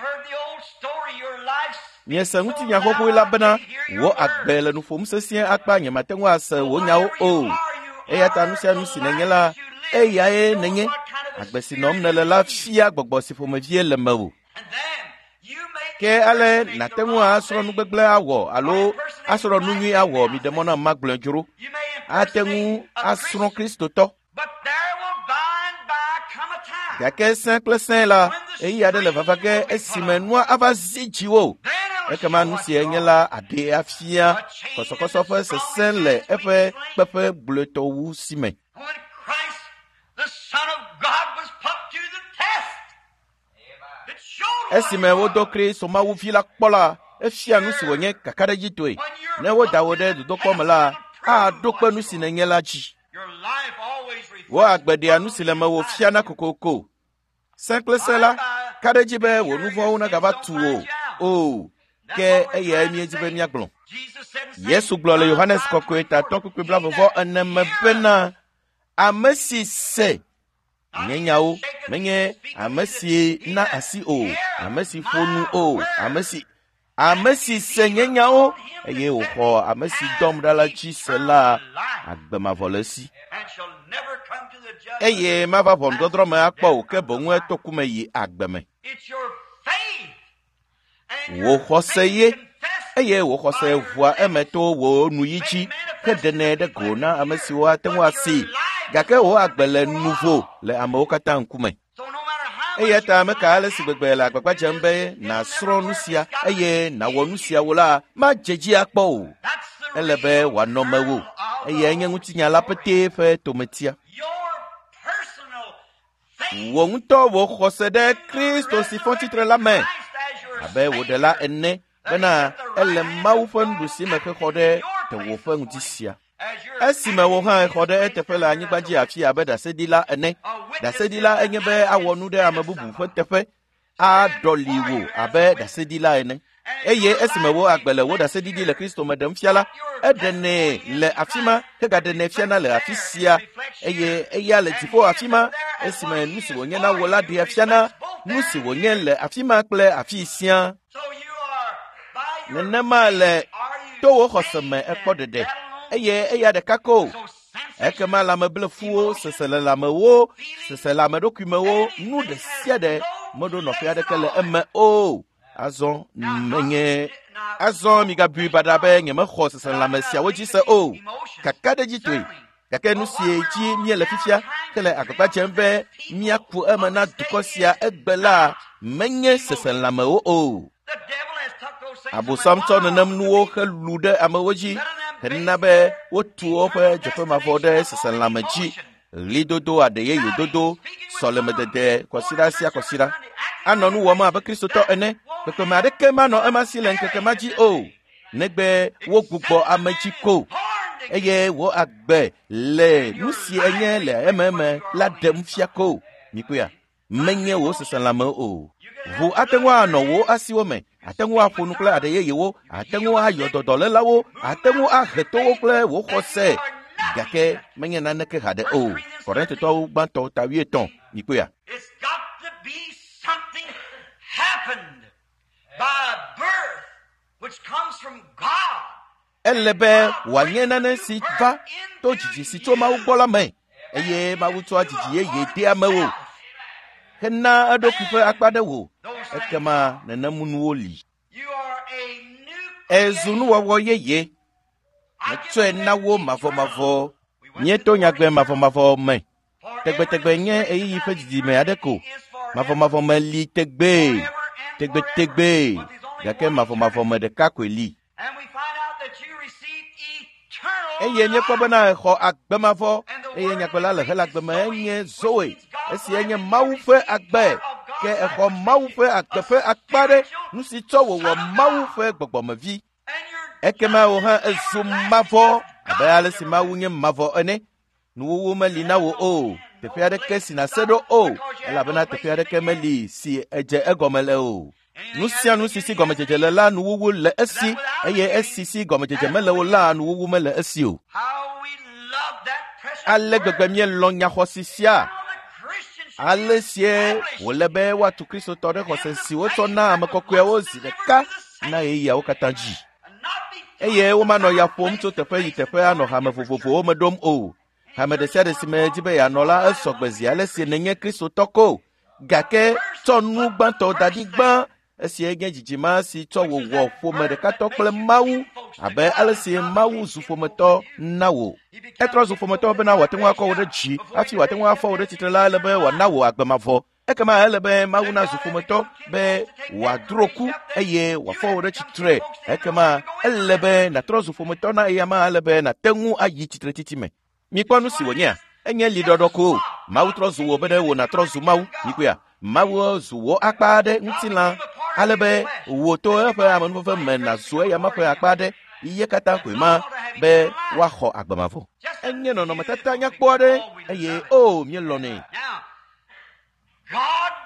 Miese ŋutinya xoxoe la bena wo agbe le nu ƒom sesĩe akpa nye mate ŋu ase wo nyawo o. Eya ta nu sia nu si nenye la, eyae nenye. Agbe si nɔm nele la fia gbɔgbɔ si ƒomevie le mewò. Ke ale nate ŋu asrɔ̃ nugbegble awɔ alo asrɔ̃ nu nyui awɔ mi ɖe mɔ na magblẽ dzro. Ate ŋu asrɔ̃ kristotɔ. Gake sẽ kple sẽ la, eyi aɖe le vava ge esime nua ava zi dziwò. Ekema nu si enye la aɖe afia kɔsɔkɔsɔ ƒe sesẽ le eƒe kpeƒe gblɔetɔwu si me. Esime wodo Kristo Mawu vi la kpɔ la, efia nu si wònye kakaɖedzitoe. Ne woda wo ɖe dodokpɔ me la, aɖo kpe nu si nenye la dzi. Wo agbe ɖea nu si le mewò fiana kokoko. Sẽ kple sẽ la, ka ɖe dzi be wò nu vɔ̃wo negava tu wò. O, ke eyae míedzi be míagblɔ. Yesu gblɔ le Yohanes kɔkɔe tatɔ kpukpui blavɔvɔ ene me bena ame si se nye nyawo, menye ame si na asi o, ame si ƒo nu o, ame si ame si se nye nyawo, eye wòxɔ ame si dɔm ɖa la dzi se la, agbe mavɔ le esi. Eye mava ʋɔnudɔdrɔ̃ me akpɔ o, ke boŋu eto ku me yi agbe me. Wò xɔse ye, eye wò xɔse ʋua eme to wò nuyi dzi, ke ɖenɛ ɖe go na ame siwo ate ŋu asi, gake wò agbe le nuvo le amewo katã ŋkume. Eya ta meka ale si gbegbe le agbagba dzem be nasrɔ̃ nu sia, eye nawɔ nu siawo la, madze dzi akpɔ o. Ele be wòanɔ mewo, eye enye ŋutinya la pete ƒe tometia. Wò ŋutɔ wò xɔse ɖe Kristo si fɔ tsitre la me, abe wòɖela ene, bena ele Mawu ƒe nuɖusime xe xɔ ɖe tewòƒe ŋuti sia. Esime wò hã xɔ ɖe eteƒe le anyigba dzi afi abe ɖaseɖila ene, ɖaseɖila enye be awɔ nu ɖe ame bubu ƒe teƒe, aɖɔli wò abe ɖaseɖila ene. eye esime wo agbele wo da se didi le Kristo me dem fiala edene le afima ke ga dene fiana le afisia eye eya le tipo afima esime nusi wo nye na wo la de fiana nusi wo nye le afima kple afisia nenema le to wo khoseme ekpodede eye eya de kako ekema la me blefuo sesele la me wo sesele me dokume wo nu de sia de modo no fia de kele eme o azon menye azon mi ga bu badabe nye me kho sesele la me sia wo ji se o kaka de jitwe kaka nu sie ji mi le fifia kele akpa chembe mi aku eme na dukosia egbela menye sesele la me wo o Abu Samson nam nuwo khalude amawoji nabe wotu ope jepe mavode sesalamaji lidodo adeye yododo solemedede kwasira sia kwasira anonu wo ma ba Kristo to ene pe ma de kema no emasi len kekemaji o negbe wo gbugbo amaji ko eye wo agbe le nusi enye le ememe la dem fiako nikuya menye wo sesalama o vu atenwa no wo asiwo me atengu afunu kle adeye yewo atengu ayododole lawo atengu ahetowo kle wo khose gake menye naneke hade o korente to gbanto tawie ton nikoya it's got to be something happened by birth which comes from God elebe wanyena na si va to jiji si to ma ugbola me eye ma wuto ajiji ye ye de amawo kena adokufe akpade wo ekema nanamunu oli you are a new ezunu wo yeye etwe nawo mavo mavo nyeto nyagbe mavo mavo me tegbe tegbe nye eyi fejidi me adeko mavo mavo me li tegbe tegbe tegbe yake mavo mavo me de kakweli and we find out that you receive eternal eye nye kwabana kho agbe mavo eye nyakwela le hela agbe me nye zoe esi enye mawufe agbe ke ekho mawufe agbefe akpare nusi towo wo mawufe gbogbomavi ekema wo ha ezumavo abale si mawunye mavo ene nuwu melina wo o tefe ade kesi na sedo o ela bana tefe ade kemeli si eje egomele o nusia nusi si gomejejele la nuwu le esi eye esi si gomejeje mele wo la nuwu mele esi o how we love that precious ale gbegbemie lonya khosisia Alesie wolebe watu Kristo tore kosensi woto na amekokwe wozi deka na eya okatanji eye wo ma no ya pom to tefe yitefe ano ha mefofofo wo medom o ha me de sede sime jibe ya no la esogbezi alesie nenye Kristo toko gake tonu gbanto dadigban esie gen jijima si to wo wo fo me de katokle mawu abe alesie mawu zufometo nawo etro zufometo be na watenwa ko wo de ji ati watenwa afọ wo de titela lebe wa nawo agbamafo ekema elebe mawu na zufometo be wadroku eye wafọ wo de titre ekema elebe na tro zufometo na eyama elebe na tengu ayi titre titime mi kwanu si wonya enye lidodoko mawu tro zuwo be de wo na tro zu mawu nikuya mawu zuwo akpade ntila alebe woto efe amanu fe mena so ya mafe akpade iye kata kwema be wa kho agbamafo enye no no matata nya kpode eye o mi loni God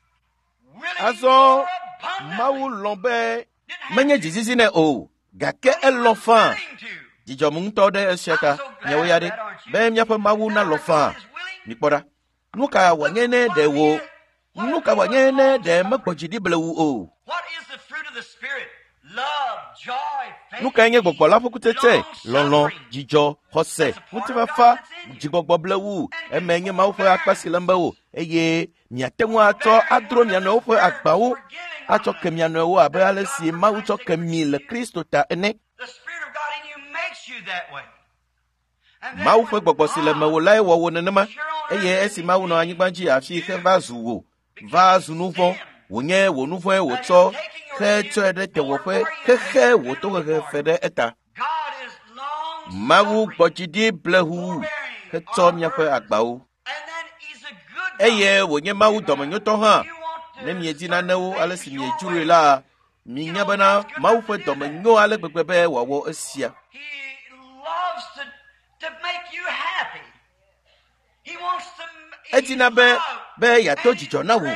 azo mawu lombe menye jizizi ne o gake elofan jijo mu nto de esheka nyewo yade be mya fe mawu na lofan ni kpoda nuka wanyene de wo nuka wanyene de magbojidi blewu o what is the fruit of the spirit love joy faith nuka enye gbogbo la fukutete lolon jijo hose mutifafa jigbogbo blewu emenye mawu fe akpasilamba o eye miatenwa ato adro miano fe agbawo ato kemiano wo abe alesi mawu to kemi le Kristo ta ene the spirit of God in you makes you that way and mawu fe gbogbo sile mewo lai wo wo nenema eye esi mawu no anyigbanji afi fe vazuwo vazu nuvo wonye wo nuvo e wo to ke to de te wo fe ke ke wo to ke fe de eta God is long mawu gbojidi blehu ke to mia fe agbawo and then he's a good God. eye wonye mawu domenyo to ha You want to ne mi ejina newo alesi mi ejure la mi nyabana mawu fe domenyo ale gbegbe wo wo esia he loves to to make you happy he wants to he etina be loves be ya to and jijo na wo great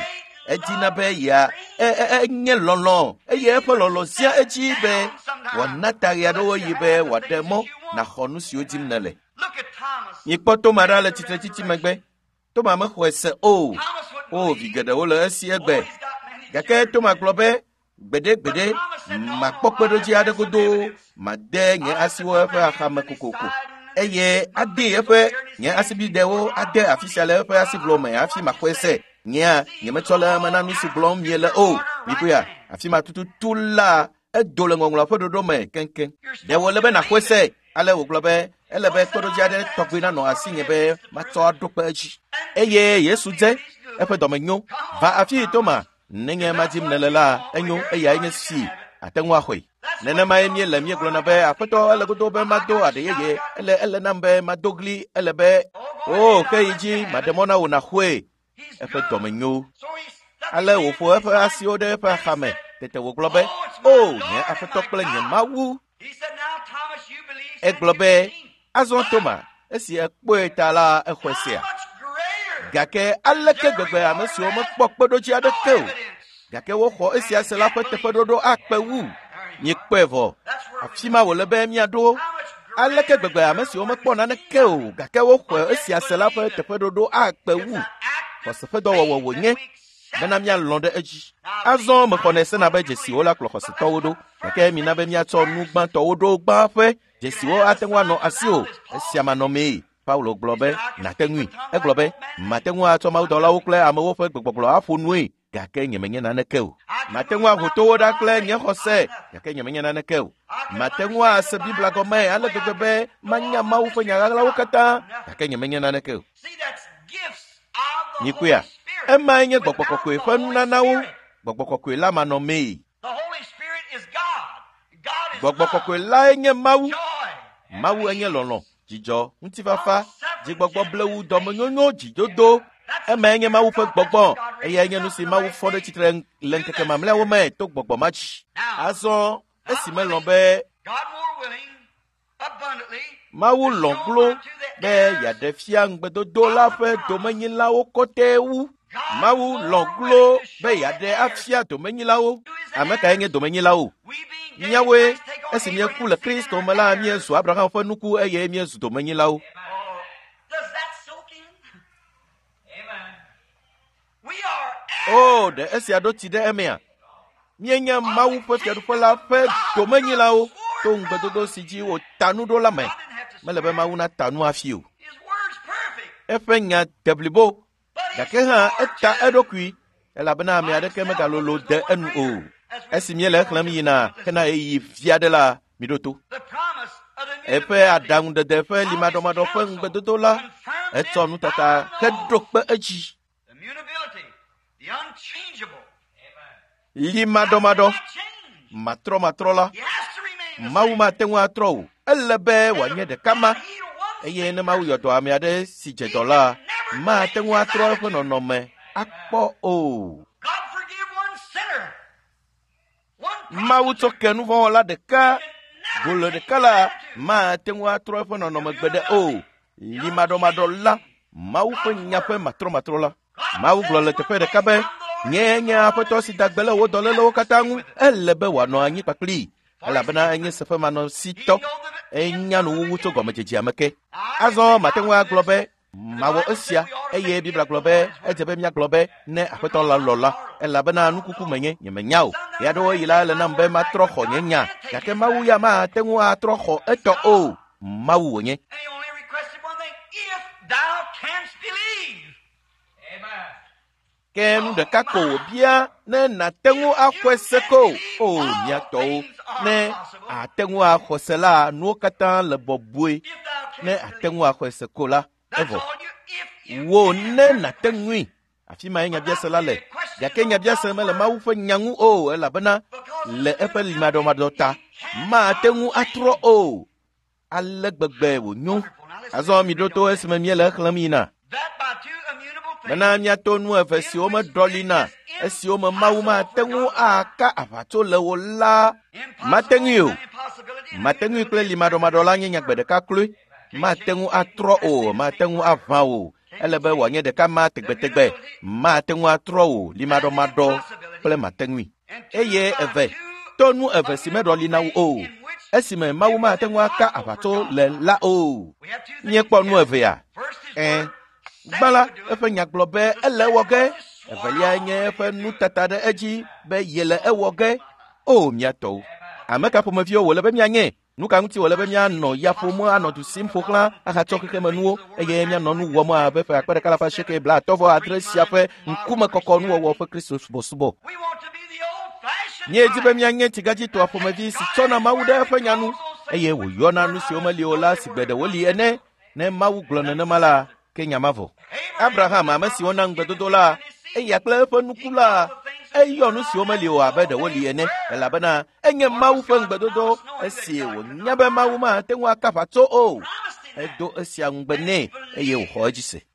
edina be ya e e nye lolo e ye pe lolo sia echi be wonata ya do yibe wademo na khonu si odim nale yipo to mara le titre titi megbe to ma me khwese o o vigede o le si egbe gake to ma globe gbede gbede ma popedo ji adegodo ma de nye asiwo efe akame kokoko eye ade efe nye asibi dewo ade afisiale efe asiblo me afi makwese nye nye metola mana nusi blom yele o bibuya afi matutu tula edole ngongla fododo me kenken dewo lebe na kwese ale wo globe elebe todo ji ade tokbina no asinye be mato adopa eji eye yesu je efe domenyo va afi toma ninge majim nelela enyo eya nye si atenwa hoi nene ma emie le mie glona be apeto ele godo be mado ade yeye ele ele nambe madogli ele be o keiji mademona una hwe efe domenyo ale wo fo efe asio de efe khame tete wo globe o nye apeto ple nye mawu e globe azon toma esi ekpo etala ekhwesia gake aleke gbegbe amesio me kpokpodo ji ade ke o gake wo kho esi asela pete pedodo akpewu ni kpevo afima wo lebe miado aleke gbegbe amesio me kpo na ne ke o gake wo kho esi asela pete pedodo akpewu ko se fedo wo wo nye bena mia londe eji azon me konese na be jesi wo la kloko se towodo gake mi na be mia to nu gban towodo gban fe jesi wo atenwa no asio esi amano me Paulo globe na tengui e globe matengu ato ma dola ukle amawo fe gbogboglo afunui gake nyemenye na nekeu matengu ahuto da kle nye hose gake nyemenye na nekeu matengu ase bibla gome ale gbegbe manya mawu fe nyagala ukata gake nyemenye na nekeu nikuya e ma nye gbogbogko e fe na nawo gbogbogko e la mano me The Holy Spirit is God. God is gbogbogko e love, la nye mawu joy. mawu enye lolo jijo ntifafa jigbogbo blewu domonyonyo jijodo emenye mawu fe gbogbo eye enye nusi mawu fodo chitre lenkeke mamle wo me to gbogbo machi azo esimelo be God more willing, abundantly, mawu longlo be yadefia ngbedodo la fe domenyila wo kotewu mawu longlo be yade afia domenyila wo ameka enye domenyila wo we being nyawe esimye kule Kristo mala miesu Abraham fa nuku eye miesu domenyila wo does that soak in? Amen. We are oh de esi adoti de emia mienya mawu fe fiadu fe la fe domenyila wo to ngbedodo siji wo tanu do la me melebe mawu na tanu afio His word's perfect. efenya deblibo gake ha eta edokui elabena mi adeke megalolo de enu o esimye le klam yina kana eyi fiade la midoto The promise of the new efe adang de de fe limadomado fe ngbedodo la etonu tata kedokpe eji the mutability, the unchangeable. limadomado Not change. matro matro la He has to remain the mawu same. ma tenwa atro elebe wanye de kama He'll once eye ne mawu yodo ami ade si jedola ma tenwa atro fe nonome akpo o God forgive one sinner. One mawu to kenu fo la de ka golo de kala ma tenwa atro fe nonome gbede o limadomado la mawu fe nyafe matro matro la mawu glole te fe de kabe nye nye apoto si dagbele wo dolele wo katangu elebe wano anyi pakli alabena enye sefe mano sito enya no wu to gomejeji ameke azo matenwa globe mawo esia eye bibla globe ejebe mia globe ne apoto la lola elabena nukuku menye nyemenya o ya do yila le na mbe matroho nyenya yake mawu ya ma tenwa atroho eto o mawu nye And he only requested one thing. If thou canst believe. Amen. kem de kako bia ne na tengu akweseko o nyato ne atengu akwesela no kata le bobue If thou canst ne believe. atengu akweseko la That's evo all you. If you wo can. ne na tengui afi ma nya bia sela le ya kenya bia sema le ma ufo nyangu o ela bana le epe limado madota ma tengu atro o alle gbegbe wo nyu azo mi do to esme mi le khlamina That by two immutable things. bana nya to nu efesi o me dolina esi o me mawu ma tengu aka abato le wo la ma tengu yo Impossibility. ma tengu kle limado madola nya gbede ka klu ma tengu atro o ma tengu ava o ele be wònye ɖeka ma tegbetegbe mate ŋu atrɔ o limaɖɔmaɖɔ kple matengui eye eve to nu eve si meɖɔ li na wo o esime Mawu mate ŋu aka aʋatso le la o míekpɔ nu evea ɛ gbala eƒe nyagblɔ be ele wɔ ge evelia nye eƒe nutata ɖe edzi be yele ewɔ ge o miatɔwo ame ka ƒomeviwo wòle be mianye nu ka ŋuti wòle be mianɔ ya ƒom anɔ du sim ƒo xlã ahatsɔ xexemenuwo eye mianɔ nu wɔm abe ƒe akpe ɖeka lafa asieke blatɔvɔ adre sia ƒe ŋkume kɔkɔ nuwɔwɔ ƒe Kristo subɔsubɔ míedi be mianye tigadzitɔa ƒomevi si tsɔna Mawu ɖe eƒe nyanu eye wòyɔna nu siwo meli o la si gbe ɖe woli ene ne Mawu gblɔ nenema la ke nyamavɔ Abraham ame si wɔna ŋugbedodo la eya kple eƒe nuku la eyɔ nu siwo meli o abe ɖe woli ene elabena enye Mawu ƒe ŋugbedodo esi wònya be Mawu mate ŋu aka aʋatso o edo esia ŋugbe nɛ eye wòxɔ edzi se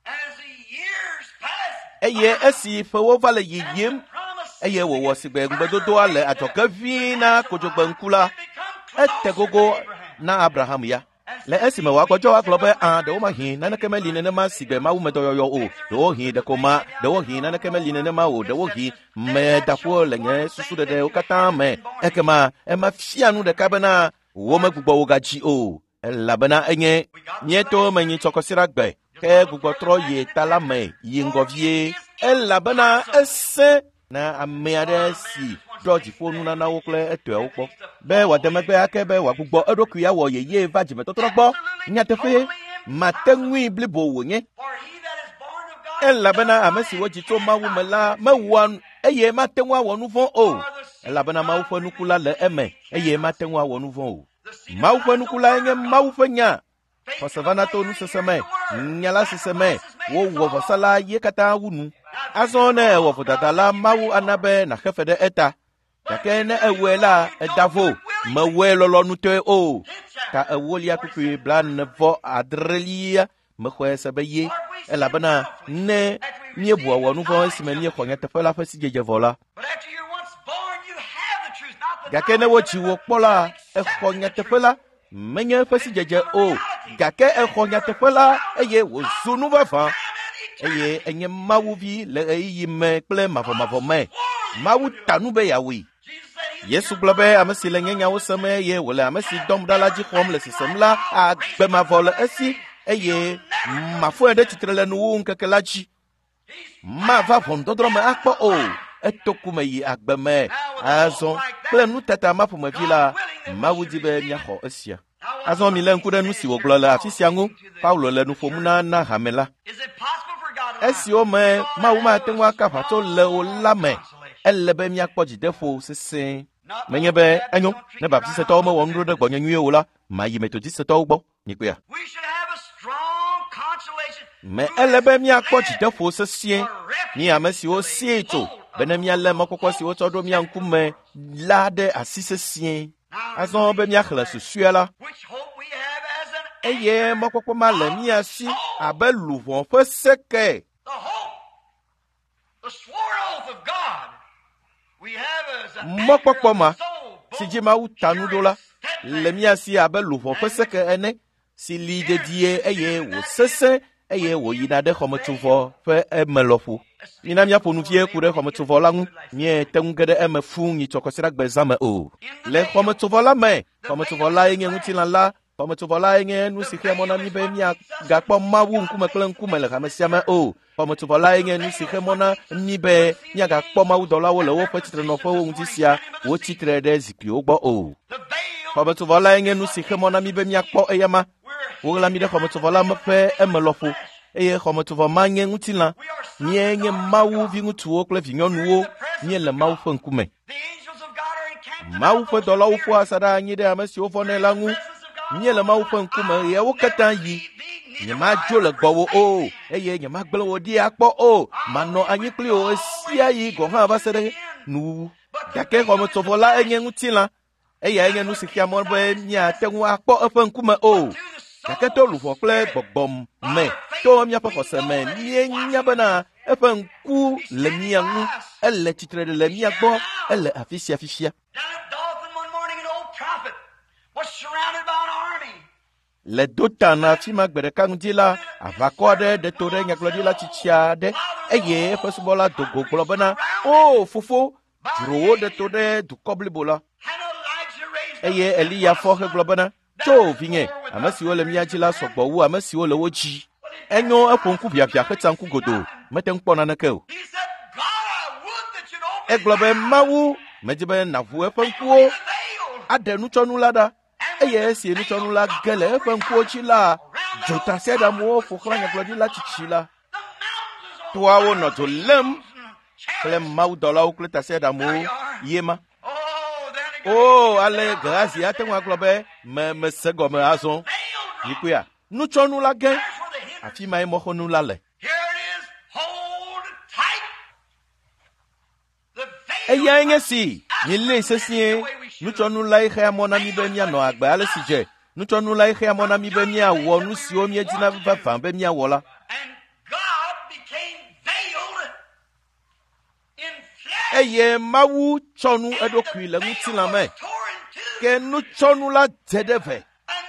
eye esi ƒewo va le yiyim eye wòwɔ sigbe ŋugbedodoa le adzɔge ʋĩi na kodzogbe ŋku la ete gogo na Abraham ya le esime wòagbɔdzɔ agblɔ be a ɖewo mahi naneke meli nenema sigbe Mawu medɔyɔyɔ o ɖewo hi ɖeko ma ɖewo hi naneke meli nenema o ɖewo hi medaƒo le nye susuɖeɖewo katã me ekema ema fia nu ɖeka bena womegbugbɔ wo gadzi o elabena enye míeto menyi tsɔkɔsira gbe ke gbugbɔ trɔ yi ta la me yi ŋgɔ vie elabena esẽ na ame aɖe si ɖɔ dziƒo nunanawo kple etɔewo kpɔ be wòade megbe ake be wòagbugbɔ eɖokui awɔ yeye va dzimetɔtrɔ gbɔ nyateƒe mate ŋui blibo wònye elabena ame si wodzi tso Mawu me la mewɔa eye mate ŋu awɔ nu vɔ̃ o elabena Mawu ƒe nuku la le eme eye mate ŋu awɔ nu vɔ̃ o Mawu ƒe nuku la nye Mawu ƒe nya xɔse vana to nusese me nya la sese me wowɔ vɔsa la ye katã wu nu azɔ ne ewɔ vodada la Mawu ana be naxe fe ɖe eta gake ne ewɔe la eda vo mewɔe lɔlɔnutɔe o ka ewolia kukui blaene-vɔ adrelia mexɔe se be ye elabena ne míebua wɔ nu vɔ esime míexɔ nyateƒe la ƒe sidzedze vɔ la gake ne wodzi wo kpɔ la exɔ nyateƒe la menye eƒe sidzedze o gake exɔ nyateƒe la eye wòzu nu vavã eye enye Mawu vi le ɣeyiɣi me kple mavɔmavɔ me Mawu ta nu be yeawoe Yesu gblɔ be ame si le nye nyawo sem eye wòle ame si dɔm ɖa la dzi xɔm le sesem la agbe mavɔ le esi eye mafoe ɖe tsitre le nuwuwu ŋkeke la dzi mava ʋɔnudɔdrɔ̃ me akpɔ o eto kume yi agbe me azɔ kple nutata ma ƒomevi la Mawu di be míaxɔ esia azɔ mi le ŋku ɖe nu si wògblɔ le afi sia ŋu Paulo le nu ƒom na na hame la esiwo me Mawu mate ŋu aka aʋatso le o la me ele be míakpɔ dzideƒo sesẽ menye be enyo ne baptistetɔwo mewɔ nu ɖo ɖe gbɔnye nyuie o la mayi metodistetɔwo gbɔ nyikpea me ele be míakpɔ dzideƒo sesẽ mí ame siwo sie tso bene míalé mɔkpɔkpɔ siwo tsɔ ɖo mía ŋkume la ɖe asi sesẽ azɔ be míaxlẽ susue la eye mɔkpɔkpɔ ma le mía si abe luʋɔ ƒe seke mɔkpɔkpɔ ma si dzi Mawu ta nu ɖo la le mía si abe luʋɔ ƒe seke ene si li dedie eye wòsesẽ eye wòyina ɖe xɔmetuvɔ ƒe eme lɔƒo mina míaƒo nu vie ku ɖe xɔmetuvɔ la ŋu miete ŋu ge ɖe eme fũu nyi tsɔkɔsira gbe zã me o le xɔmetuvɔ la me xɔmetuvɔ la nye ŋutilã la xɔmetuvɔ la nye nu si xe mɔ na mí be míagakpɔ Mawu ŋkume kple ŋkume le hame sia me o xɔmetuvɔ la nye nu si xe mɔ na mí be míagakpɔ mawudɔlawo le woƒe tsitrenɔƒewo ŋuti sia wotsitre ɖe zikpuiwo gbɔ o xɔmetuvɔ la nye nu si xe mɔ na mí be míakpɔ eyama woɣla mí ɖe xɔmetuvɔ la ƒe eme lɔƒo eye xɔmetuvɔ ma nye ŋutilã mie nye Mawu viŋutsuwo kple vinyɔnuwo mie le Mawu ƒe ŋkume Mawu ƒe dɔlawo ƒo asaɖa anyi ɖe ame siwo vɔnɛ la ŋu mie le Mawu ƒe ŋkume ɣeawo katã yi nyemadzo le gbɔwò o eye nyemagblẽ wò ɖi akpɔ o manɔ anyi kpli wò esia yi gɔ̃ hã va se ɖe nuwuwu gake xɔmetuvɔ la enye ŋutilã eya enye nu si xea mɔ be míate ŋu akpɔ eƒe ŋkume o gake to luʋɔ kple gbɔgbɔm me to míaƒe xɔse me míenya bena eƒe ŋku le mía ŋu ele tsitre ɖe le mía gbɔ ele afi sia fifia le Dotan afi ma gbe ɖeka ŋuti la, aʋakɔ aɖe ɖe to ɖe nyagblɔɖila tsitsi aɖe eye eƒe subɔla do go gblɔ bena, o fofo, dzrowo ɖe to ɖe dukɔ blibo la. Eye Eliya fɔ hegblɔ bena, tso vinye, ame siwo le mía dzi la sɔgbɔ wu ame siwo le wo dzi. Enyo eƒo ŋku ʋiaʋia hetsa ŋku godo, mete ŋu kpɔ naneke o. Egblɔ be Mawu medze be nàʋu eƒe ŋkuwo aɖe nutsɔnu la ɖa, eye esi nutsɔnu la ge le eƒe ŋkuwo dzi la, dzotasiaɖamuwo ƒo xlã nyagblɔɖila tsitsi la. Toawo nɔ dzo lém kple mawudɔlawo kple tasiaɖamuwo ye ma. O, ale Gehazi ate ŋu agblɔ be me mese gɔme azɔ. Yikoea, nutsɔnu la ge, afi mae mɔxɔnu la le. Eyae nye si, míele sesĩe, nutsɔnu lae xea mɔ na mí be míanɔ agbe ale si dze. Nutsɔnu lae xea mɔ na mí be míawɔ nu siwo míedina vavã be míawɔ la. Eye Mawu tsɔ nu eɖokui le ŋutilã me, ke nutsɔnu la dze ɖe ve.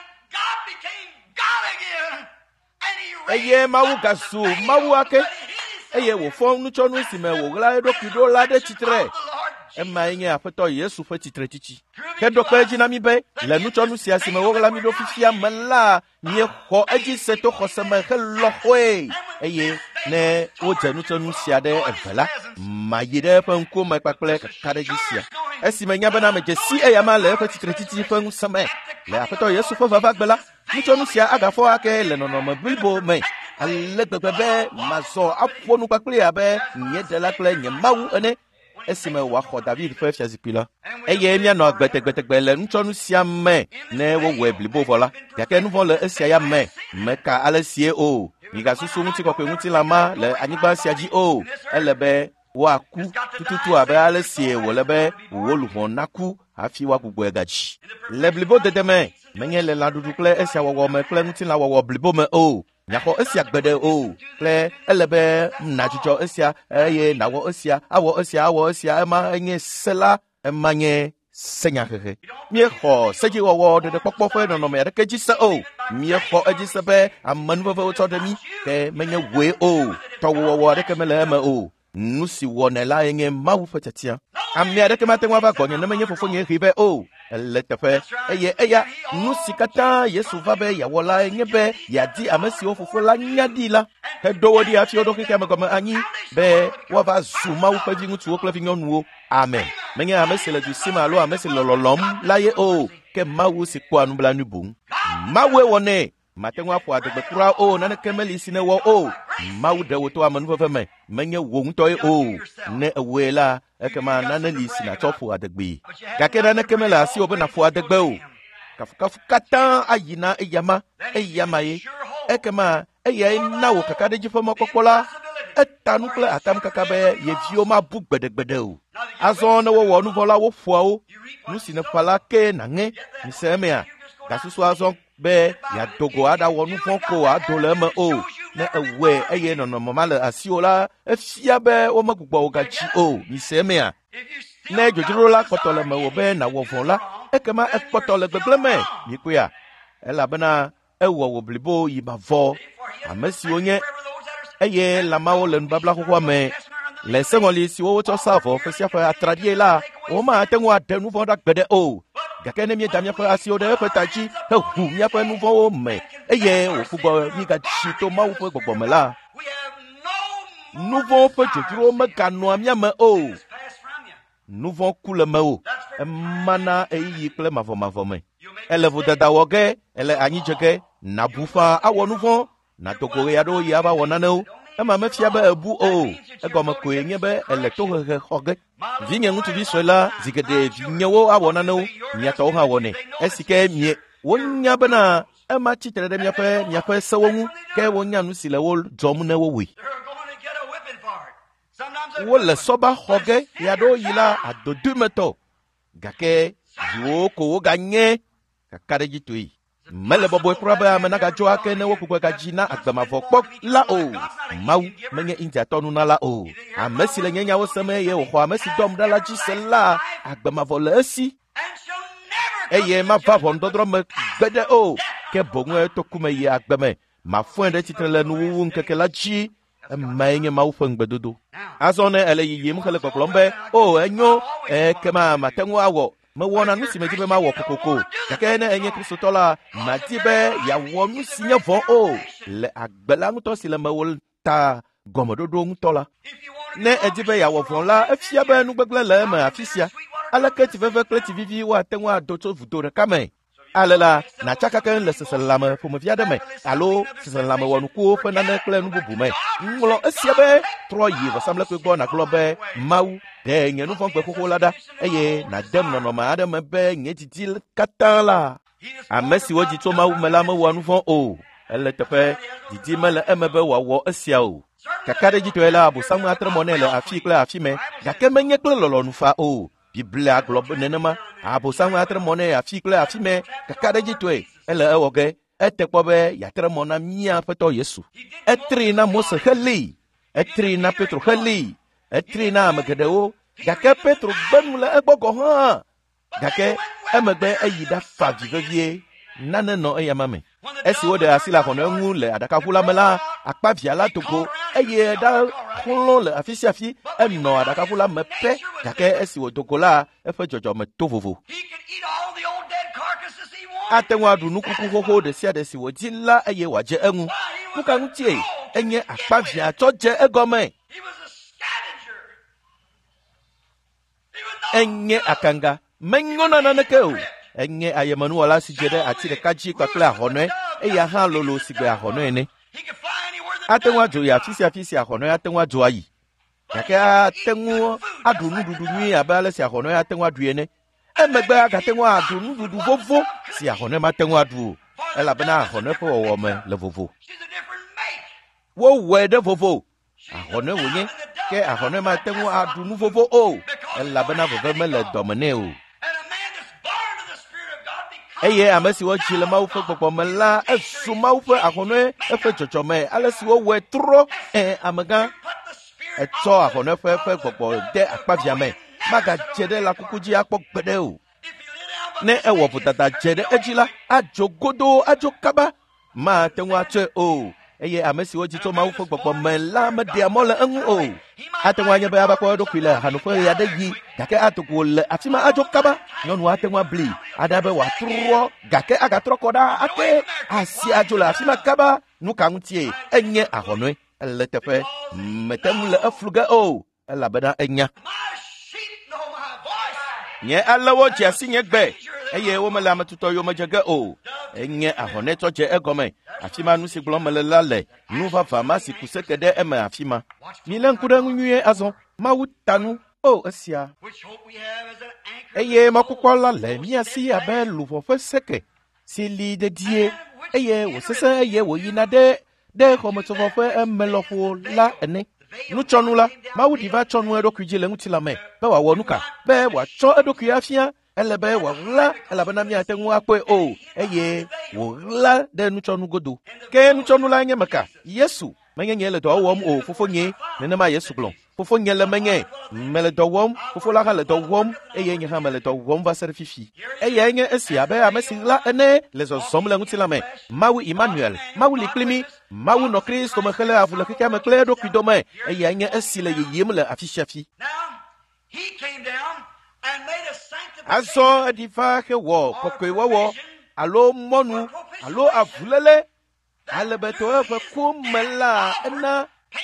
Eye Mawu gazu Mawu ake, eye wòfɔ nutsɔnu si me wòɣla eɖokui ɖo la ɖe tsitre. Emae nye Aƒetɔ Yesu ƒe tsitretsitsi. Ke ɖo kpe edzi na mí be le nutsɔnu sia si me woɣla mí ɖo fifia me la, míexɔ edzi se to xɔse me helɔxɔe. Eye ne wodze nutsɔnu sia ɖe eve la, mayi ɖe eƒe ŋkume kpakple kakaɖedzi sia. Esi menya bena medze si eyama le eƒe tsitretsitsi ƒe ŋusẽ me, le Aƒetɔ Yesu ƒe vavagbe la, nutsɔnu sia agafɔ ake le nɔnɔme blibo me. Ale gbegbe be mazɔ aƒo nu kpakpli abe nye Ɖela kple nye Mawu ene. Esime wòaxɔ David ƒe fiazikpui la. Eye míanɔ agbetegbetegbe le nutsɔnu sia me ne wowɔe blibo vɔ la. Gake nu vɔ le esia ya me, meka ale sie o. Migasusu ŋutikɔkɔe ŋutilã ma le anyigba sia dzi o. Ele be woaku tututu abe ale sie wòle be wò luʋɔ naku hafi woagbugbɔe gadzi. Le blibo dede me, menye le lãɖuɖu kple esia wɔwɔ me kple ŋutilã wɔwɔ blibo me o. Nyakɔ esia gbeɖe o, kple ele be nàdzudzɔ esia, eye nàwɔ esia, awɔ esia, awɔ esia, ema enye se la, ema nye senyahehe. Míexɔ sedziwɔwɔ ɖeɖekpɔkpɔ ƒe nɔnɔme aɖeke dzi se o. Míexɔ edzi se be amenuvevewo tsɔ ɖe mí, ke menye wòe o. Tɔwɔwɔ aɖeke mele eme o. Nu si wɔnɛ la enye Mawu ƒe tiatia. Ame aɖeke mate ŋu ava gbɔnye ne menye fofonye hĩ be o. Ele teƒe, eye eya nu si katã Yesu va be yeawɔ la enye be yeadi ame siwo fofo la nya ɖi la, heɖo wo ɖi hafi woɖo xexea me gɔme anyi be woava zu Mawu ƒe viŋutsuwo kple vinyɔnuwo. Amen. Menye ame si le du sim alo ame si le lɔlɔm la ye o, ke Mawu si kpɔa nublanui boŋ. Mawue wɔnɛ. Mate ŋu aƒo adegbe kura o, naneke meli si ne wɔ o. Mawu ɖe wò to amenuveve me, menye wò ŋutɔe o. Ne ewoe la, ekema nane li si natsɔ ƒo adegbe. Gake naneke mele asiwò be nàƒo adegbe o. Kafukafu katã ayina eyama, eyama ye. Ekema eyae na wò kakaɖedzi ƒe mɔkpɔkpɔ la, eta nu kple atamkaka be ye viwo mabu gbeɖegbeɖe o. Azɔ ne wowɔ nu vɔ la, woƒoa wo. Nu si neƒã la ke nàŋe, mise emea. Gasusu azɔ be yadogo aɖawɔ nu vɔ ko ado le eme o. Ne ewɔe eye nɔnɔme ma le asiwò la, efia be womegbugbɔ wò gatsi o. Mise emea. Ne dzodzro la kpɔtɔ le mewò be nàwɔ vɔ la, ekema ekpɔtɔ le gbegblẽ me. Yikoea, elabena ewɔ wò blibo yi mavɔ. Ame siwo nye eye lãmawo le nubabla xoxoa me, le seŋɔli siwo wotsɔ sa vɔ ƒe sia ƒe atraɖie la, womate ŋu aɖe nu vɔ ɖa gbe ɖe o. Gake ne míeda míaƒe asiwo ɖe eƒe ta dzi heʋu míaƒe nu vɔwo me, eye wòƒugbɔ míegatsi to Mawu ƒe gbɔgbɔ me la, nu vɔwo ƒe dzodzrowo meganɔa mía me o. Nu vɔ ku le mewò, emana eyiyi kple mavɔmavɔ me. Ele vodada wɔ ge, ele anyi dze ge, nàbu ƒã awɔ nu vɔ, nàdogo ɣe aɖewo yi ava wɔ nanewo. Ema mefia be ebu o, egɔme koe nye be ele tohehe xɔ ge. Vinye ŋutsuvi sue la, zi geɖe vinyewo awɔ nanewo, miatɔwo hã wɔnɛ. Esi ke mie, wonya bena ema tsitre ɖe miaƒe miaƒe sewo ŋu, ke wonya nu si le wo dzɔm ne wowoe. Wole sɔba xɔ ge, yaɖewo yi la adodo metɔ, gake yiwo ko woganye kakaɖedzi toe. Mele bɔbɔe kura be ame nagadzɔ ake ne wokpukpe gadzi na agbemavɔ kpɔ la o. Mawu menye Indiatɔ nunala o. Ame si le nye nyawo sem eye wòxɔ ame si dɔm ɖa la dzi se la, agbemavɔ le esi. Eye mava ʋɔnudɔdrɔ̃ me gbe ɖe o. ke boŋu to kume yi agbeme ma fuen de titre le nu nkeke la dzi emaenye mawu ƒe ŋgbedodo azɔ ne ele yiyim hele kpɔkplɔm be o enyo ekema mate ŋu awɔ mewɔna nu si medi be mawɔ kokoko gake ne enye kristotɔ la madi be yeawɔ nu si nye vɔ o le agbe la ŋutɔ si le mewo ta gɔmeɖoɖo ŋutɔ la ne edi be yeawɔ vɔ la efia be nugbegblẽ le eme afi sia aleke tiveve kple tivivi woate ŋu ado tso vudo ɖeka me ale la natsaka ke le seselãme ƒomevi aɖe me alo seselãme wɔnukuwo ƒe nane kple nu bubu me ŋlɔ esia be trɔ yi vɔsamlekpui gbɔ nàgblɔ be mawu ɖe nye nu vɔ̃ gbe xoxo la ɖa eye nàdem nɔnɔme aɖe me be nye didi katã la ame siwo dzi tso mawu me la mewɔa nu vɔ̃ o ele teƒe didi mele eme be wòawɔ esia o kakaɖedzitɔe la abosam atre mɔ nɛ le afi kple afi me gake menye kple lɔlɔ̃nufa o Biblia gblɔ be nenema abosam atre mɔ nɛ afi kple afi me kakaɖedzitɔe ele ewɔ ge ete kpɔ be yatre mɔ na mía Aƒetɔ Yesu etri na Mose heli etri na Petro heli etri na ame geɖewo gake Petro gbenu le egbɔ gɔ hã gake emegbe eyi ɖafa avi vevie nane nɔ eyama me esi woɖe asi le axɔnɔ ŋu le aɖakaʋu la me la akpavia la dogo eye ɖa xlɔ le afi sia afi enɔ aɖakaʋu la me pe gake esi wòdogo la eƒe dzɔdzɔme to vovo ate ŋu aɖu nukuku xoxo ɖe sia ɖe si wòdzi la eye wòadze eŋu nu ka ŋutie enye akpavia tsɔ dze egɔme enye akanga menyo na naneke o enye ayemenuwɔla si dze ɖe ati ɖeka dzi kpakple ahɔnɔe eya hã lolo si gbe ahɔnɔe ne ate ŋu adzo yi afi sia afi si ahɔnɔe ate ŋu adzo ayi gake ate ŋu aɖu nuɖuɖu nyui abe ale si ahɔnɔe ate ŋu aɖui ene emegbe agate ŋu aɖu nuɖuɖu vovo si ahɔnɔe mate ŋu aɖu o elabena ahɔnɔe ƒe wɔwɔ me le vovo wowɔe ɖe vovo ahɔnɔe wònye ke ahɔnɔe mate ŋu aɖu nu vovo o elabena veve mele dɔme nɛ o eye ame siwo dzi le mawu ƒe gbɔgbɔ me la ezu mawu ƒe ahɔnɔe eƒe dzɔdzɔme ale si wowɔe trɔ ɛ amegã etsɔ ahɔnɔe ƒe ƒe gbɔgbɔ de akpavia me magadze ɖe la kuku dzi akpɔ gbeɖe o ne ewɔ vodada dze ɖe edzi la adzo godo adzo kaba mate ŋu atsɔe o eye ame siwo dzi tso mawu ƒe gbɔgbɔ me la meɖea mɔ le eŋu o ate ŋu anye be abakpɔ eɖokui le hanuƒe ya ɖe yi gake adogo le afi ma adzo kaba nyɔnu ate ŋu abli ada be wòatrɔ gake agatrɔ kɔ ɖa ate asi adzo le afi ma kaba nu ka ŋutie enye ahɔnɔe ele teƒe mete ŋu le eflu ge o elabena enya nye alewo dze asi nye gbe eye womele ame tutɔ yome dze ge o enye ahɔnɔe tsɔ dze egɔme afi ma nu si gblɔm mele la le nu vava ma si ku seke ɖe eme afi ma mile ŋku ɖe ŋu nyuie azɔ mawu tanu o esia eye makpɔkpɔ la le mía si abe luʋɔ ƒe seke si li dedie eye wòsesẽ eye wòyina ɖe ɖe xɔmetsovɔ ƒe emelɔƒo la ene nutsɔnu la mawu ɖi va tsɔ nu eɖokui dzi le ŋutilã me be wòawɔ nu ka be wòatsɔ eɖokui afia ele be wòaɣla elabena míate ŋu akpɔe o eye wòɣla ɖe nutsɔnu godo ke nutsɔnu la nye meka Yesu menye nye le dɔ wɔm o fofo nye nenema Yesu gblɔ fofo nye le menye mele dɔ wɔm fofo la hã le dɔ wɔm eye nye hã mele dɔ wɔm va se ɖe fifi eye nye esi abe ame si ɣla ene le zɔzɔm le ŋutilã me mawu Emmanuel mawu li kpli mí mawu nɔ Kristo me hele avu le xexea me kple eɖokui dome eye nye esi le yeyim le afi sia afi azɔ eɖi va hewɔ kɔkɔewɔwɔ alo mɔnu alo avuléle ale be to eƒe ku me la ena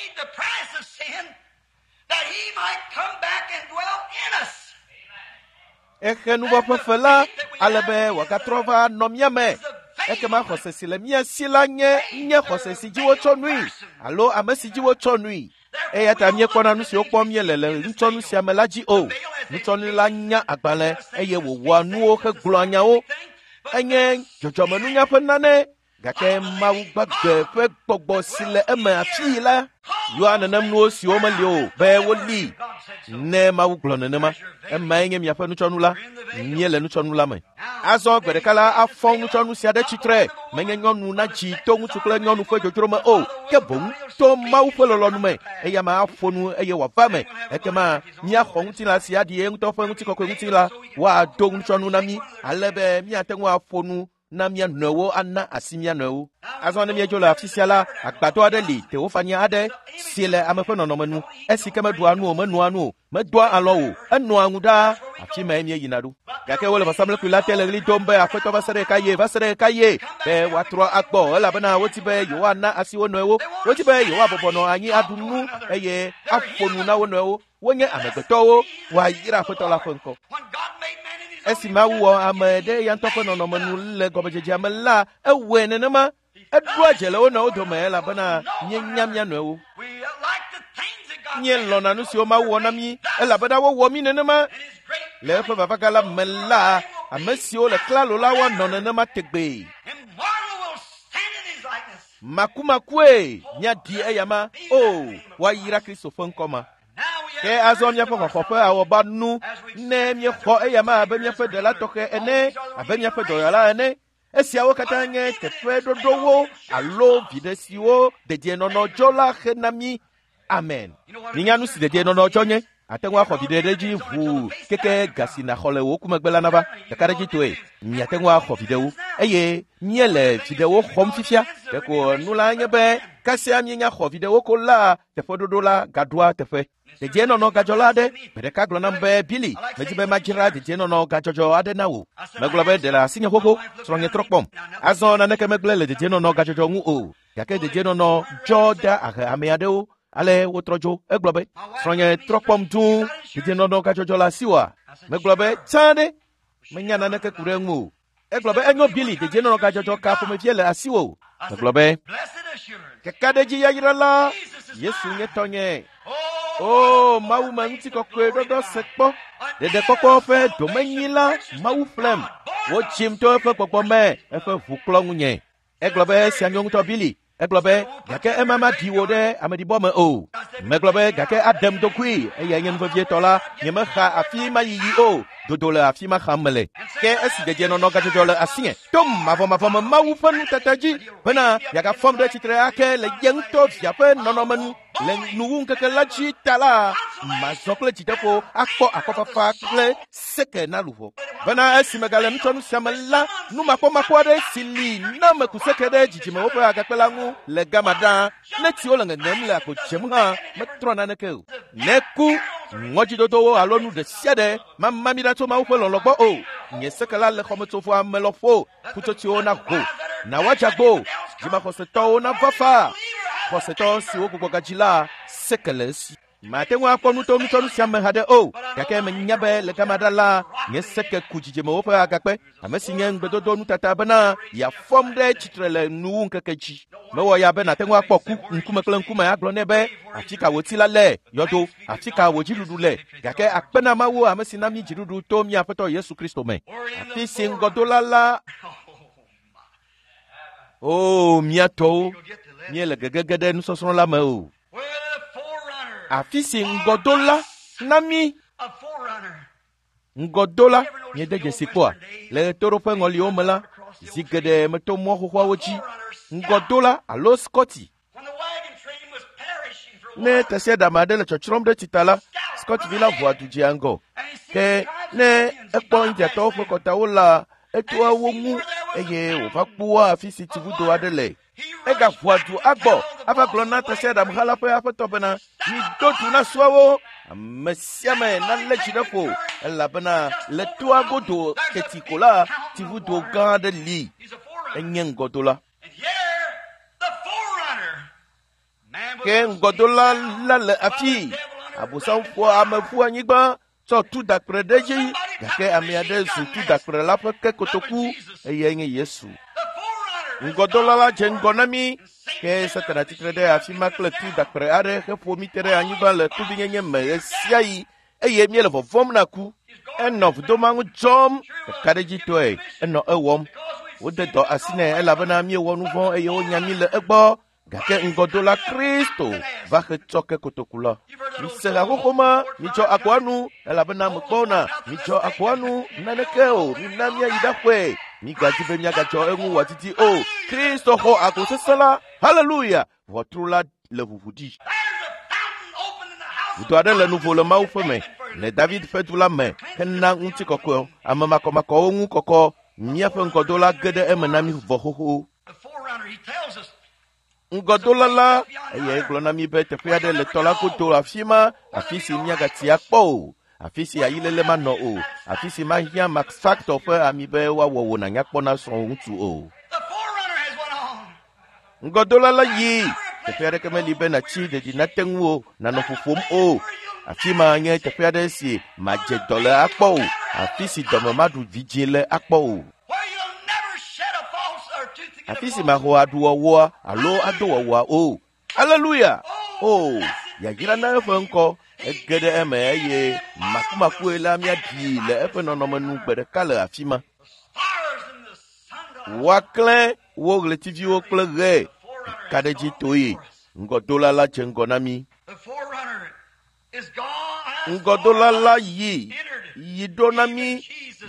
exe nuvɔƒe fe la ale be wòagatrɔ va nɔ mía me ekema xɔse si le mía si la nye nye xɔse si dzi wotsɔ nui alo ame si dzi wotsɔ nui eya ta míekpɔna nu siwo kpɔm míele le nutsɔnu sia me la dzi o nutsɔnu la nya agbalẽ eye wòwɔa nuwo hegblɔa nyawo enye dzɔdzɔmenunya ƒe nane gake mawu gbagbe ƒe gbɔgbɔ si le eme afii la yɔa nenem nuwo siwo meli o be woli ne mawu gblɔ nenema emae nye miaƒe nutsɔnu la míele nutsɔnu la me azɔ gbe ɖeka la afɔ nutsɔnu sia ɖe tsitre menye nyɔnu na dzi to ŋutsu kple nyɔnu ƒe dzodzro me o ke boŋ to mawu ƒe lɔlɔnu me eya ma afɔ nu eye wòava me ekema míaxɔ ŋutilã si aɖi ye ŋutɔ ƒe ŋutikɔkɔe ŋutilã woado nutsɔnu na mí ale be míate ŋu afɔ nu na mia nɔewo ana asi mia nɔewo. Azɔ ne míedzo le afi sia la, agbadɔ aɖe li tewofanyi aɖe si le ame ƒe nɔnɔme nu. Esi ke meɖua nu o, menua nu o, medoa alɔ o, enɔa ŋu ɖaa. Afi mae míeyina ɖo. Gake wole vɔsamlekpui la te le ɣli dom be Aƒetɔ va se ɖe ka ye, va se ɖe ka ye be woatrɔ agbɔ, elabena wodi be yewoana asi wo nɔewo, wodi be yewoabɔbɔnɔ anyi aɖu nu eye aƒo nu na wo nɔewo. Wonye amegbetɔwo, woayra Aƒetɔ la ƒe ŋkɔ. Esi Mawu wɔ ame ɖe ya ŋutɔ ƒe nɔnɔme nu le gɔmedzedzea me la, ewɔe nenema. Eɖoa dze le wo nɔewo dome elabena míenya mía nɔewo. Míelɔ̃na nu siwo Mawu wɔ na mí elabena wowɔ mí nenema. Le eƒe vavagã la me la, ame siwo le klalo la woanɔ nenema tegbee. Makumakue míaɖi eyama, o woayra Kristo ƒe ŋkɔ ma. Ke azɔ míaƒe xɔxɔ ƒe awɔba nu ne míexɔ eyama abe míaƒe ɖela tɔxɛ ene, abe míaƒe dɔyɔla ene. Esiawo katã nye teƒe ɖoɖowo alo viɖe siwo dedienɔnɔ dzɔ la xe na mí. Amen. Minya nu si dedienɔnɔ dzɔ nye. Ate ŋu axɔ viɖe ɖe dzi ʋu keke gasi naxɔ le wò kumegbe la nava. Ɖeka ɖe dzi toe. Miate ŋu axɔ viɖewo. Eye míele viɖewo xɔm fifia. Ɖeko nu la nye be kasia míenya xɔ viɖewo ko la teƒe ɖoɖo la gaɖoa teƒe. Dedienɔnɔ gadzɔla aɖe, ƒe ɖeka gblɔ nam be Billy, medi be madzra dedienɔnɔ gadzɔdzɔ aɖe na wò. Megblɔ be ɖe le asinye xoxo, srɔ̃nye trɔ kpɔm. Azɔ naneke megblẽ le dedienɔnɔ gadzɔdzɔ ŋu o. Gake dedienɔnɔ dzɔ de ahe ame aɖewo, ale wotrɔ dzo. Egblɔ be srɔ̃nye trɔ kpɔm dũu, dedienɔnɔ gadzɔdzɔ le asiwòa. Megblɔ be tsã ɖe, menya naneke ku ɖe ŋu o. Egblɔ be enyo Billy, dedienɔnɔ gadzɔdzɔ ka ƒomevie le asiwò. Megblɔ be kekaɖedzi yayra la, Yesu nye tɔnye. Oh, Mawu me ŋutikɔkɔe ɖɔɖɔ se kpɔ. Ɖeɖekpɔkpɔ ƒe domenyi la, Mawu ƒlem. Wotsim to eƒe gbɔgbɔ me, eƒe ʋu kplɔ ŋunye. Egblɔ be esia nyo ŋutɔ Billy. Egblɔ be gake ema maɖi wò ɖe ameɖibɔ me o. Megblɔ be gake aɖem dokui eye nye nuvevietɔ la, nyemexa afi ma yiyi o. Dodo le afi ma xam mele. Ke esi dedienɔnɔ gadzɔdzɔ le asinye, to mavɔmavɔ me Mawu ƒe nutata dzi bena yeagafɔm ɖe tsitre ake le ye ŋutɔ via ƒe nɔnɔme nu. Le nuwuŋkeke la dzi ta la, mazɔ kple dzideƒo akpɔ akɔfafa kple seke na luʋɔ. Bena esi megale ŋutɔ nu sia me la, numakpɔmakpɔ aɖe si li na meku seke ɖe dzidzimewo ƒe agakpe la ŋu le gama ɖaa. Ne tiwo le ŋeŋem le akpo dzem hã, metrɔ naneke o. Ne ku ŋɔdzidodowo alo nu ɖe sia ɖe mama mi ɖa tso Mawu ƒe lɔlɔ gbɔ o. Nye seke la le xɔmetsovɔ ame lɔƒo, ƒutsotsowo na ho, na woadzagbo, dzimaxɔsetɔwo na vafa. Xɔsetɔ siwo gbugbɔ gadzi la, seke le esi. Mate ŋu akpɔ nutɔ nutɔ nu sia me haɖe o. Gake menya be le gama ɖa la, nye seke ku dzidzimewo ƒe agakpe. Ame si nye ŋugbedodo nutata bena yeafɔm ɖe tsitre le nuwuŋkeke dzi. Mewɔ ya be nate ŋu akpɔ ku ŋkume kple ŋkume agblɔ nɛ be afi ka wòti la le yɔdo, afi ka wò dziɖuɖu le. Gake akpena Mawu ame si na mí dziɖuɖu to mía Aƒetɔ Yesu Kristo me. Afi si ŋgɔdola la, o mía tɔwo, míele gegege ɖe nusɔsrɔ̃ la me o. Afi si ŋgɔdola na mí, ŋgɔdola míede dzesi kpɔa le toɖoƒe ŋɔliwo me la, zi geɖe meto mɔ xoxoawo dzi. Ŋgɔdola alo skɔti. Ne tesia dame aɖe le tsɔtsrɔ̃m ɖe tsita la, skɔtivi la ʋua du dzia ŋgɔ. Ke ne ekpɔ Indiatɔwo ƒe kɔtawo la, etoa wo ŋu eye wòva kpɔa afi si tsivudo aɖe le. Egaʋua du agbɔ ava gblɔ na tesia dame hã la ƒe aƒetɔ bena mido du na srɔ̃wo. Ame sia ame nalé dzi ɖe ƒo elabena le toa godo keti ko la, tsivudo gã aɖe li. Enye ŋgɔdola. Ke ŋgɔdola la le afi, abosam ƒo ame ƒu anyigba tsɔ tu dakple ɖe dzi, gake ame aɖe zu tu dakple la ƒe ke kotoku eye nye Yesu. Ŋgɔdola la dze ŋgɔ na mí, ke Satana tsitre ɖe afi ma kple tu dakple aɖe heƒo mí te ɖe anyigba le kluvinyenye me ɣe sia ɣi eye míele vɔvɔm na ku. Enɔ vodoma ŋu dzɔm, ɖeka ɖe dzi tɔe, enɔ ewɔm. Wode dɔ asi nɛ elabena míewɔ nu vɔ̃ eye wonya mí le egbɔ. Gake ŋgɔdola Kristo va xe tsɔ ke kotoku la. Mise haxoxo ma, mitsɔ akpoa nu elabena mekpɔna, mitsɔ akpoa nu naneke o, mina míayi ɖaƒe. Migadzi be miagadzɔ eŋu wòatiti o. Kristo xɔ agbo sesẽ la, haleluya, ʋɔtru la le ʋuʋu ɖi. Ʋudo aɖe le nuvo le Mawu ƒe me, le David ƒe du la me, hena ŋutikɔkɔe, ame makɔmakɔwo ŋu kɔkɔ. miaƒe ŋgɔdola ge ɖe eme na mi vɔxoxo. The forerunner, he tells us, Ŋgɔdola la eye gblɔ na mi be teƒe aɖe le tɔ la godo afi ma, afi si miagati akpɔ o, afi si ayilele manɔ o, afi si mahiã Max Factor ƒe ami be woawɔ wò nànya kpɔna srɔ̃ ŋutsu o. the forerunner has went on. Ŋgɔdola la yi teƒe aɖeke meli be natsi ɖeɖi nate ŋu o, nanɔ ƒoƒom o. Afi ma nye teƒe aɖe si madze dɔ le akpɔ o, afi si dɔme maɖu vidzĩ le akpɔ o. Where you'll never shed a false or tooth to get a Afi si false. maxɔ aɖuwɔwɔa alo adowɔwɔa o. Aleluya! O, yayra na eƒe ŋkɔ ege ɖe eme eye makumakue la miaɖi le eƒe nɔnɔme nu gbe ɖeka le afi ma. Stars in the sun. Woaklẽ wo ɣletiviwo kple ɣe ka ɖe dzi toe. Ŋgɔdola la dze ŋgɔ na mi. The forerunner is gone. Ŋgɔdola la yi yi ɖo na mi.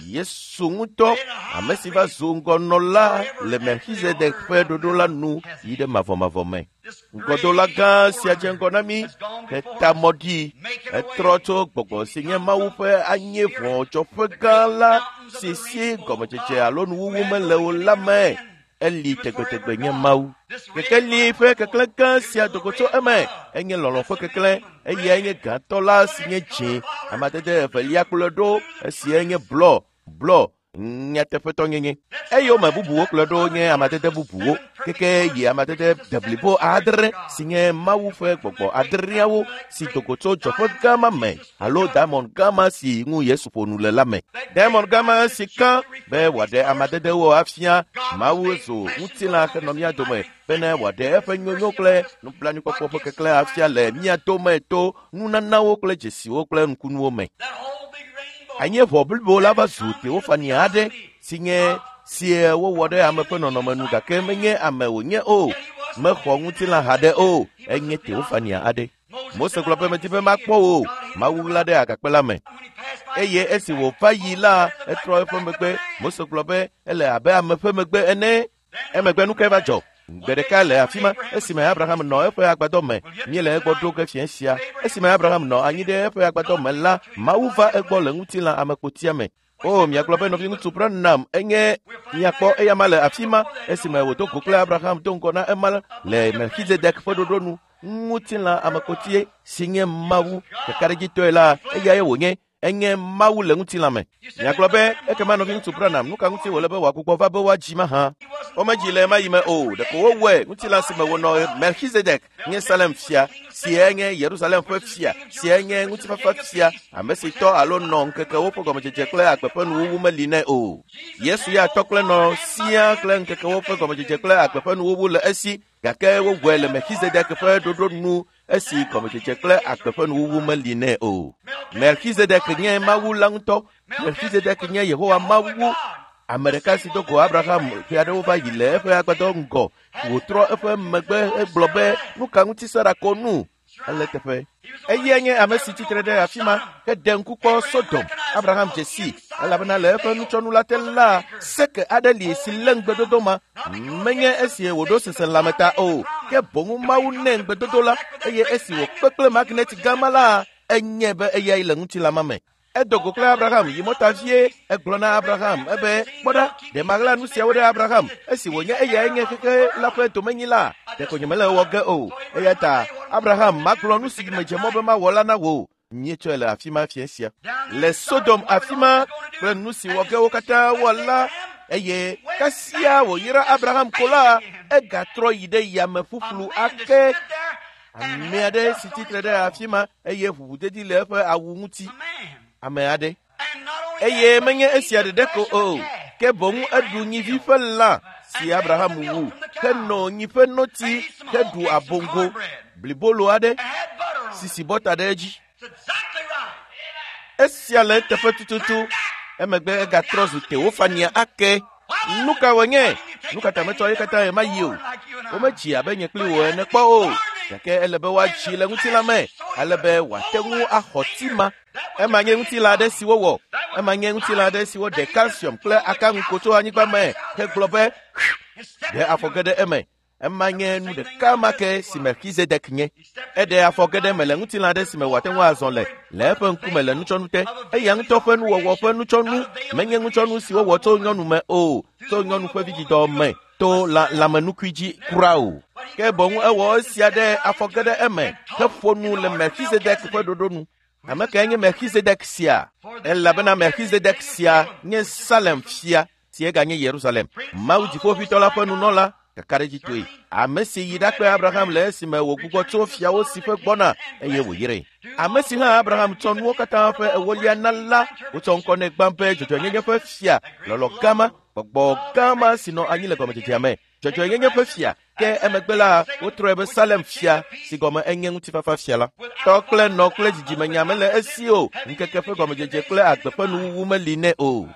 Yesu ŋutɔ, ame si va zo ŋgɔnɔla le Melchizedek ƒe ɖoɖo la nu yi ɖe mavɔmavɔ me. Ŋgɔdola gã sia dze ŋgɔ na mi, heta mɔ ɖi, etrɔ tso gbɔgbɔ si nye Mawu ƒe anyevɔdzɔƒe gã la si si gɔmedzedze alo nuwuwu mele o la me. Eli tegbetegbe nye Mawu. Kekeli ƒe keklẽ gã sia dogo tso eme, enye lɔlɔ̃ ƒe keklẽ, eye enye gãtɔ la si nye dzĩ, amadede evelia kplɔe ɖo, esi enye blɔ, blɔ, nyateƒetɔ nyenye. Eye ame bubuwo kplɔe ɖo nye amadede bubuwo, keke yi amadede deblibo adre si nye Mawu ƒe gbɔgbɔ adreawo si dogo tso dzɔƒe gã ma me, alo diamond gã ma si ŋu Yesu ƒo nu le la me. Diamond gã ma si ka be wòaɖe amadedewo afia, Mawu zo ŋutilã henɔ mía dome bena wòaɖe eƒe nyonyo kple nublanuikpɔkpɔ ƒe keklẽ afia le mía dome to nunanawo kple dzesiwo kple nukunuwo me. That whole big rainbow. Anyevɔ blibo la va zu teofani aɖe si nye si wowɔ ɖe ame ƒe nɔnɔme nu gake menye ame wònye o, mexɔ ŋutilã haɖe o, enye teofania aɖe. Mose gblɔ be medi be makpɔ o, Mawu ɣla ɖe agakpe la me. When he passed by, Eye esi wòva yi la, etrɔ eƒe megbe, Mose gblɔ be ele abe ame ƒe megbe ene. Emegbe nu kae va dzɔ? Gbe ɖeka le afi ma, esime Abraham nɔ eƒe agbadɔ me, míele egbɔ ɖo ge fia sia. Esime Abraham nɔ anyi ɖe eƒe agbadɔ me la, Mawu va egbɔ le ŋutilã amekpotia me. O, miagblɔ be nɔvi ŋutsu Branham enye miakpɔ eya ma le afi ma, esime wòdo go kple Abraham do ŋgɔ na ema le Melchizedek ƒe ɖoɖo nu. Ŋutilã amekpotie si nye Mawu kekaɖedzitɔe la, eyae wònye. Enye Mawu le ŋutilã me. Miagblɔ be ekema nɔvi ŋutsu Branham, nu ka ŋuti wòle be wòagbugbɔ va be woadzi mahã? Womedzi le ema yi me o, ɖeko wowɔe ŋutilã si me wònɔ Melchizedek nye Salem fia, si enye Yerusalem ƒe fia, si enye ŋutifafa fia, ame si tɔ alo nɔ ŋkekewo ƒe gɔmedzedze kple agbe ƒe nuwuwu meli nɛ o. Yesu ya tɔ kple nɔ sia kple ŋkekewo ƒe gɔmedzedze kple agbe ƒe nuwuwu le esi, gake wowɔe le Melchizedek ƒe ɖoɖo nu esi gɔmedzedze kple agbe ƒe nuwuwu meli nɛ o. Melchizedek nye Mawu la ŋutɔ. Melchizedek nye Yehowa Mawu. Ame ɖeka si do go Abraham ƒe aɖewo va yi le eƒe agbadɔ ŋgɔ, wòtrɔ eƒe megbe egblɔ be nu ka ŋuti Sara ko nu? Ele teƒe. Eye nye ame si tsitre ɖe afi ma heɖe ŋku kpɔ Sodom. Abraham dze si, elabena le eƒe nutsɔnu la te la, seke aɖe li si lé ŋgbedodo ma. Menye esi wòɖo sese lãmeta o, ke boŋu Mawu nɛ ŋgbedodo la, eye esi wòkpekple magnet gã ma la, enye be eyae le ŋutilã ma me. Edo go kple Abraham yi mɔta vie, egblɔ na Abraham ebe kpɔ ɖa, ɖe maɣla nu siawo ɖe Abraham, esi wònye eyae nye xexe la ƒe domenyila, ɖeko nyemele wɔ ge o, eya ta Abraham magblɔ nu si medze mɔ be mawɔ la na wò. Míetsɔe le afi ma fie sia. Le Sodom afi ma kple nu si wɔ ge wo katã wɔ la, eye kasia wòyra Abraham ko la, egatrɔ yi ɖe yame ƒuƒlu ake. Ame aɖe si tsitre ɖe afi ma, eye ʋuʋudedi le eƒe awu ŋuti. Ame aɖe. Eye menye esia ɖeɖe ko o, ke boŋu eɖu nyivi ƒe lã si Abraham wu, henɔ nyi ƒe nɔti, heɖu abongo blibolo aɖe, sisi bɔta ɖe edzi. Esia le teƒe tututu, emegbe egatrɔ zu teofania ake. Nu ka wònye? Nu ka tametɔ ye katã ye ma yi o. Womedzi abe nye kpli wò ene kpɔ o, gake ele be woadzi le ŋutilã me, ale be wòate ŋu axɔ tima. Ema nye ŋutilã aɖe si wowɔ, ema nye ŋutilã aɖe si woɖe calcium kple akaŋuko tso anyigba me, hegblɔ be ɖe afɔ ge ɖe eme. emanye nu de kama ke si Melchizedek nye ede afogede mele ngutila de si me watenwa azonle le pe nkume le nuchonu te e yang to fe nu wo fe nuchonu menye nuchonu si wo to nyonu me o to nyonu fe viji do me to la la manukwiji kurao ke bon e wo sia de afogede eme ke fonu le Melchizedek fe dodonu amaka nye Melchizedek sia ella bena Melchizedek sia nye Salem fia tie ganye Jerusalem mauji fo fitola fe nu nola kakareji toi amesi yidakpe Abraham le si me wogugo to fia wo si fe gbona eye wo yire amesi ha Abraham ton wo kata fe ewolia nala wo ton kone gbampe jojo nyenye fe fia lolo kama gbogbo kama sino anyile gome tetiame jojo nyenye fe fia ke emegbela wo trebe Salem fia si gome enye nti fa fa fia la tokle nokle jiji menyame le esio nkeke fe gome jeje kle agbepe nu wu meline o.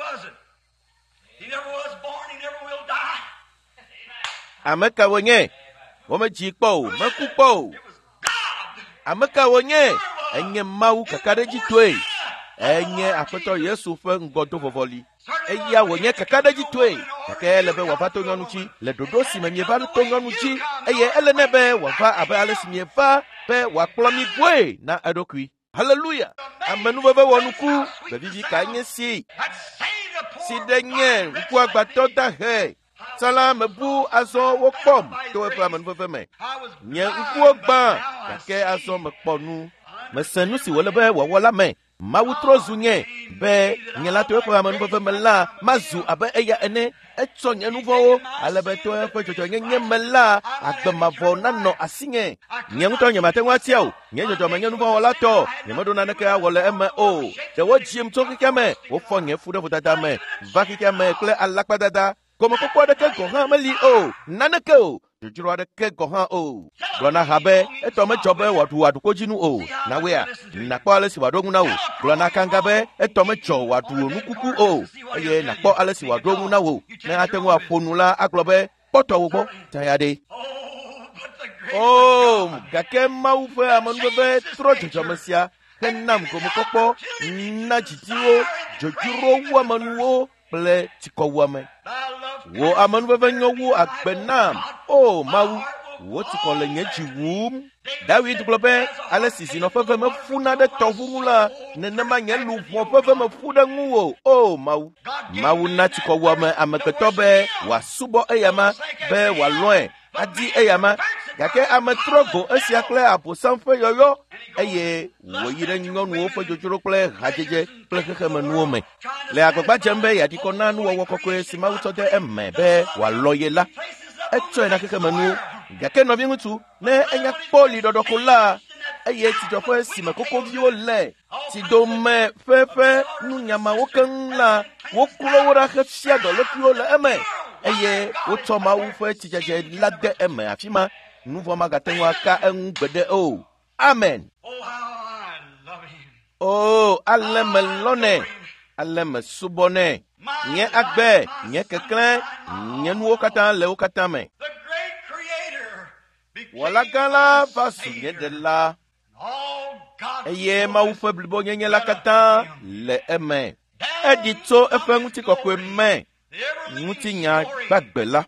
Ameka wonye wome jikpo mekukpo ameka wonye enye mau kakadeji twe enye apeto Yesu fe ngodo vovoli eya wonye kakadeji twe ke lebe wafato nyonuchi le dodo si menye va to nyonuchi eye elenebe wafa abe alesimie va be wakplomi gwe na adokui. Hallelujah. Amenu bebe wonuku bevivi kanye si si denye ku agbato da he salam bu aso wokpom to e paman fefe me nye nku ogba ke aso me ponu me senu si wole be wola me ma wutro zunye be nye la to e paman fefe me la mazu abe eya ene etso nye nuvo alebe to e fe jojo nye nye me la agbema vo na no asinye nye nto nye matenwa tiao nye jojo me nye nuvo wala to nye medo na neke wole eme o de wo jim to kikeme wo fo nye fude futata me va kikeme kle alakpa dada como kokwa de ke gohan meli o nanake o jujuro de ke gohan o glona habe eto me jobe wadu wadu kojinu o na we a na kwa alesi wadu na o glona kangabe eto me jo wadu nukuku o eye na kwa alesi wadu na o na atenwa afonula aglobe poto wo tayade o gake maufe amonbebe tro jojomesia kenam como kokpo na jijiwo jojuro wa manuwo ple tikowame wo amanu bebe nyowo agbenam o mawu wo tikole nyeji wum David globe alesisi no feve me funa de tovula nenema nyelu vo feve me fuda nguwo o mawu mawu na tikowame ameketobe wasubo eyama be waloi adi eyama yake ametrogo esiakle aposanfe yoyo eye woyire nyonu wo fojojoro kle hajeje kle kekeme nuome le agbagba jembe ya dikona nu wo kokwe sima utode emmebe waloye la eto na kekeme nu yake no bingutu ne enya poli dodokola eye ti jofo sima koko bio le ti do me fefe nu nyama wokan la wo kulo wora khafia do lokio le eme eye wo to ma wo fe ti jeje lade eme afima nu vo magatenwa ka engbede o amen. Oh, alem lone, alem subone, nye agbe, nye kekle, nye nuo kata leo kata me. Wala gala vasu nye de la. Eye ma ufe blibo nye nye la kata le eme. Edito efe nguti kokwe me. Nguti nya bagbe la.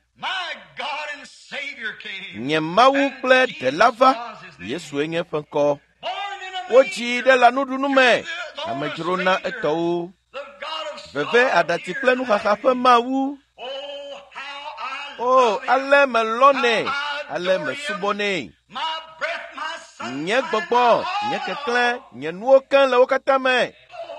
Nye ma uple de lava. Yesu enye fenko. Oji de la nudunu me amejrona eto veve adati plenu hahafe mawu oh ale melone ale mesubone nye gbogbo nye kekle nye nuo kan le okata me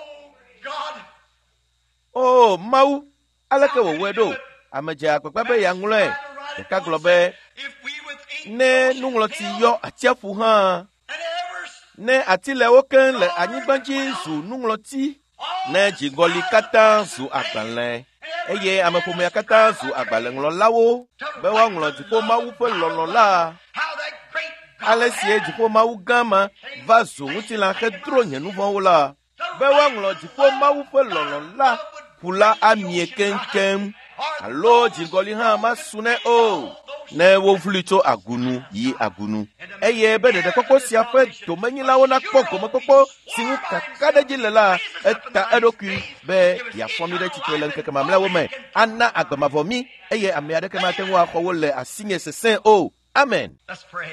oh mawu ale ke wo wedo ameja akpekpe be ya ngle ka globe ne nungloti yo atiafu ha ne atile woken le anyigbanji zu nungloti ne jigoli kata zu agbanle eye amefomo ya kata zu agbale nglo lawo be wa nglo tipo mawu pe lolo la alesie tipo mawu gama va zu mutila ke dro nyenu von la be wa nglo tipo mawu pe lolo la pula amie kenkem alo jigoli ha masune o ne wo vli tso agunu yi agunu eye be de kokko sia fe to manyila wona kpoko mekpokpo siwu kakade jilela eta edoku be ya fomi de titole nkeke mamla wo me ana agbamavomi eye ame ade ke matenwo akwo le asinye sesen o amen. Let's pray.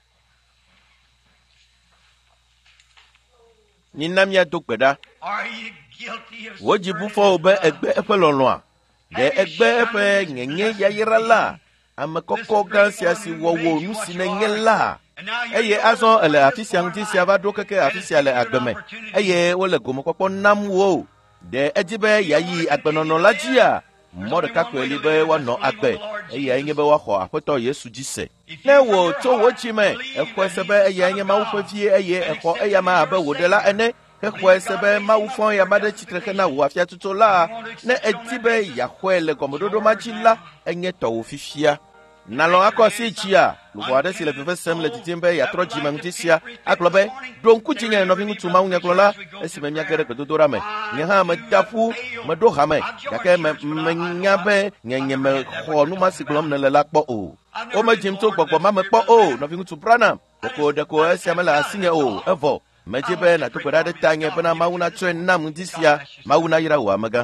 Ninamia dokbeda Are you guilty of wojibu fo be egbe epelonwa de egbe epe nyenye yayirala amekoko gansiasi wowo nusine nyela eye azon ele afisia ngtisia vado keke afisia le agbeme eye wole gomokpokpo nam wo de ejibe yayi agbenono lajia modeka kweli be wano agbe eye enye be waho apoto Yesu jise ne wo to wo chime ekwesebe eye enye ma wofafie eye ekho eye ma abe wodela ene ekwesebe ma wofon ya made chitreke na wo afia tutola ne etibe ya kwele komododo machila enye to ofifia nalon akosi chia luwade sile pepe semle titimbe ya troji mangtisia aklobe don kujinya no bingu tuma unya klola esime miakere kododora me nyaha madafu madoha me yake me nyabe nyenye me khonu masiklom ne la kpo o o ma jimto gbogbo ma me kpo o no bingu tuprana ko de ko esemela asinye o evo mejibe na tukwada de tanye bana mauna tren nam disia mauna yira wa maga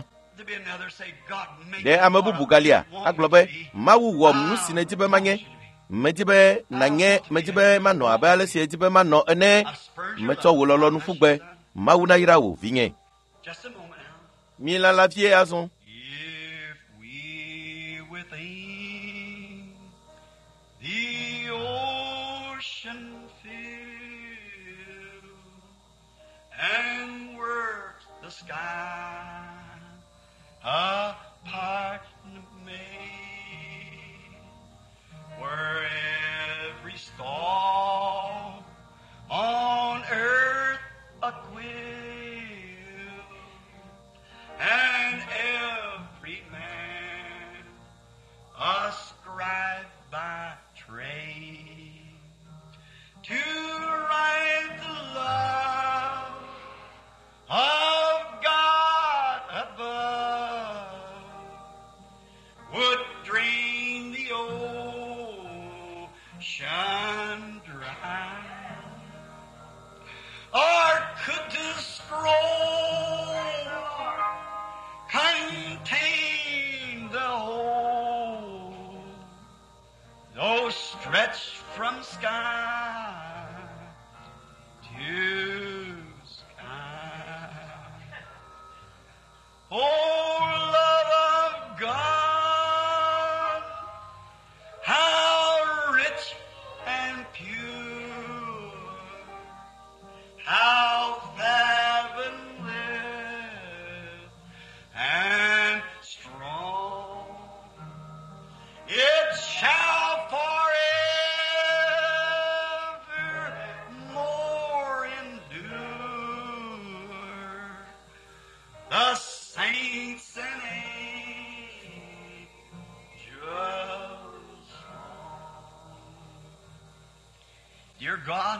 de amabubu galia aglobe mawu wom nusine jibe manye mejibe nanye mejibe mano abale si jibe mano ene meto wololo nufugbe mawu na yira wo vinye Just a moment now. mi la la vie azon If we within the ocean fill and work the sky apart made, where every storm on earth a quill, and every man a scribe by trade, to write the love of God above, would drain the ocean dry, or could the scroll contain the whole, though stretched from sky to sky? Oh, love of God, how rich and pure, how heavenly and strong, it shall forevermore endure. The saints and angels song. Dear God,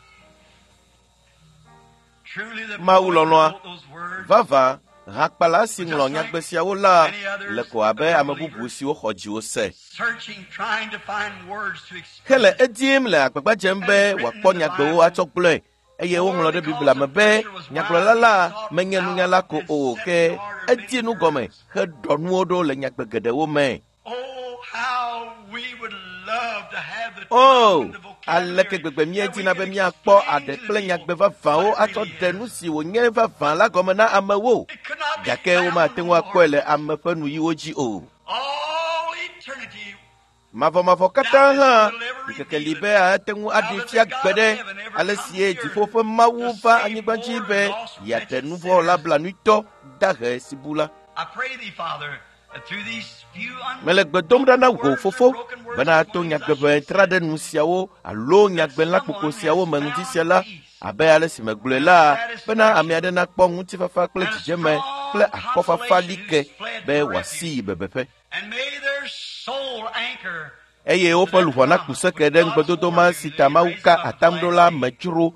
truly the Maulonoa. poet wrote those words. vava rakpala singlo nyagbesia wola leko abe amabubu si wo khoji wo se Searching, trying to find words to express. kele edim le agbagba jembe wakpo nyagbe wo atokple eye wo nglo de bibla mebe nyaglo lala menyenu nyala ko o ke edinu gome he donu odo le nyagbe gede wo me Oh, how we would love to have the oh tongue and the vocabulary aleke gbegbe mi eti na be mi akpo ade kple nyagbe vava wo ato denu si wo nye vava la gome na amewo It could not be gake wo ma found, tenwa Lord. kwele ame fenu yi oji o All eternity. mavo mavo kata ha ikeke libe a tengu adi fia gbede ale sie jifo fe mawu va anyigbanji be ya tenu vo la bla nuito dahe sibula I pray thee, Father, that through these few mele gbedom da na go fofo bana to nyagbe be trade nu siawo alo nyagbe la kpoko siawo mengi siala abe ale si megbulela bana amiade na kpo nguti fafa kple jijeme kple akofa falike be wasi bebepe and may their soul anchor eye woƒe luʋɔ na kpuse ke ɖe ŋgbedodo ma si ta mawu ka atamɖo la me dzro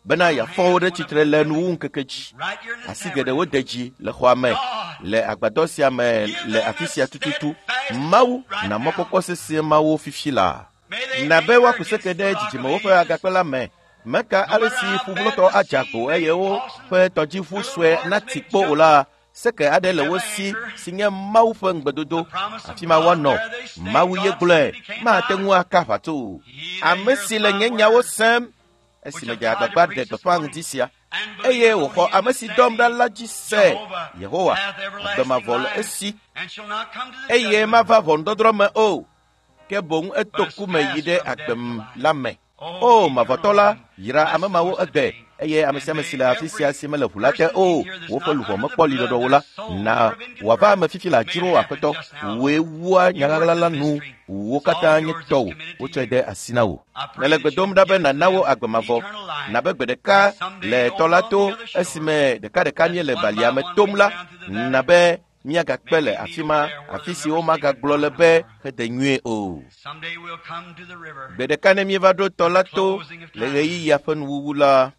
bena yafɔwo ɖe tsitre le nuwu ŋkeke dzi. Asi geɖewo de dzi le xɔa me, le agbadɔ sia me le afi sia tututu. Mawu na mɔkpɔkpɔ sesẽ mawo fifi la. Na be woaku seke ɖe dzidzimewo ƒe agakpe la me. Meka ale si ƒuƒlɔtɔ adzago eye wo ƒe tɔdziʋu sue nati kpo o la. Seke aɖe le wo si si nye Mawu ƒe ŋgbedodo. Afi ma woanɔ. Mawu ye gblɔe mate ŋu aka aʋato. Ame si le nye nyawo sem esi medze agbagba ɖe gbeƒã ŋdi sia. Eye wòxɔ ame si dɔm ɖa la dzi se. Yehowa, agbemavɔ le esi. Eye mava ʋɔnudɔdrɔ̃ me o. Ke boŋ eto ku me yi ɖe agbem la me. O mavɔtɔ la yra ame mawo egbe. Eye ame sia ame si le afi sia si mele ʋu la te o woƒe luʋɔ mekpɔ liɖɔɖɔwo la na wòava ame fifi le adzro aƒetɔ wòe wua nyaɣaɣla la nu wo katã nye tɔwo wotsɔe de asi na wo. Mele gbe dom ɖa be nana wo agbemavɔ na be gbe ɖeka le tɔ la to esime ɖekaɖeka míele balia me tom la na be míagakpe le afi ma afi si womagagblɔ le be xede nyuie o. Gbe ɖeka ne míeva ɖo tɔ la to le ɣeyiɣia ƒe nuwuwu la.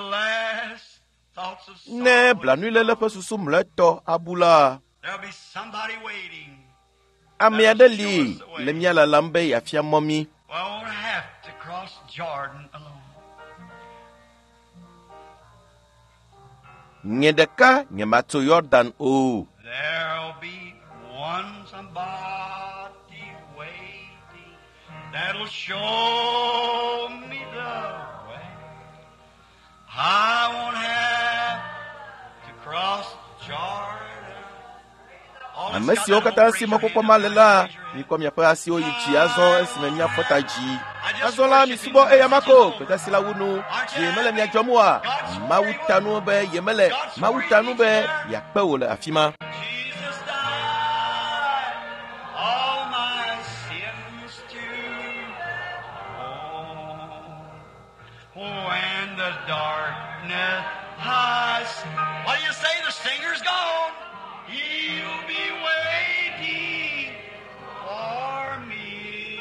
Ne blanuiléle ƒe susu mletɔ abu la, ame aɖe li le mía lalam be yeafia mɔ mí. Nye ɖeka nye matso Yɔrdan o. I won't have to cross Jordan. Ame siwo katã si mɔkpɔkpɔ ma le la, mikɔ miaƒe asiwo yi dzi azɔ esime míafɔ ta dzi. Azɔ la misubɔ eya ma ko, kpetasi la wunu, ye mele mia dzɔm oa, Mawu tanu be ye mele, Mawu tanu be yeakpe wo le afi ma. Darkness has. What do you say? The singer's gone. He'll be waiting for me.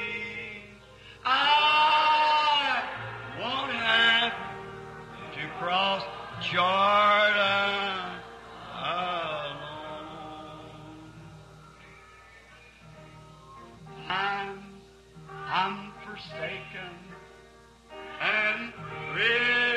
I won't have to cross Jordan alone. I'm, I'm forsaken and weary.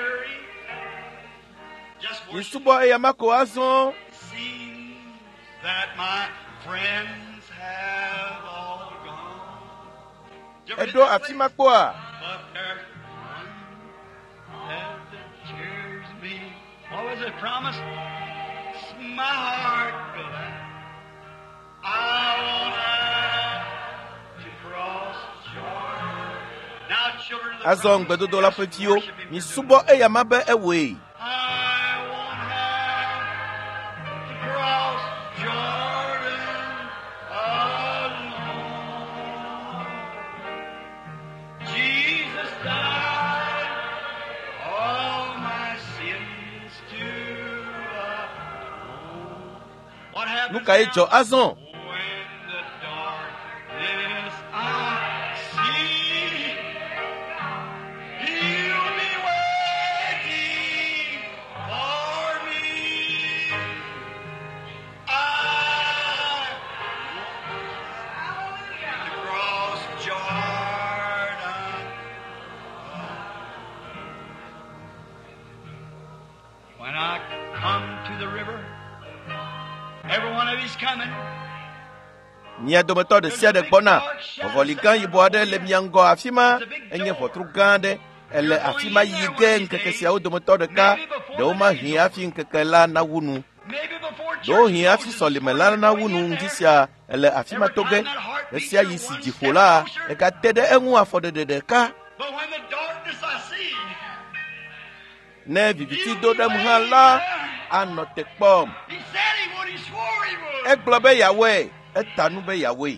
Misubɔ eya ma ko azɔ. That my friends have all gone. Eɖo afi ma kpɔa. But there's one that cheers me. What was it promised? It's my heart glad. I won't have to cross Jordan. Now, children of the Azɔ ŋgbedodo la ƒe viwo, misubɔ eya ma be ewoe. Nuka ye dzɔ azɔ. When I come to the river, every one of you's coming. Mia dometɔ ɖe sia ɖe gbɔna. Ʋɔli gã yibɔ aɖe le mia ŋgɔ afi ma. Enye ʋɔtru gã aɖe. Ele afi ma yi ge ŋkeke siawo dometɔ ɖeka. Ɖewo ma hĩ hafi ŋkeke la nawu nu. Ɖewo hĩ hafi sɔlime la nawu nu ŋdi sia ele afi ma toge. Esia yi si dziƒo la egate ɖe eŋu afɔɖeɖe ɖeka. Ne viviti do ɖem hã la anɔ te kpɔm. Egblɔ be Yahweh, eta nu be Yahweh.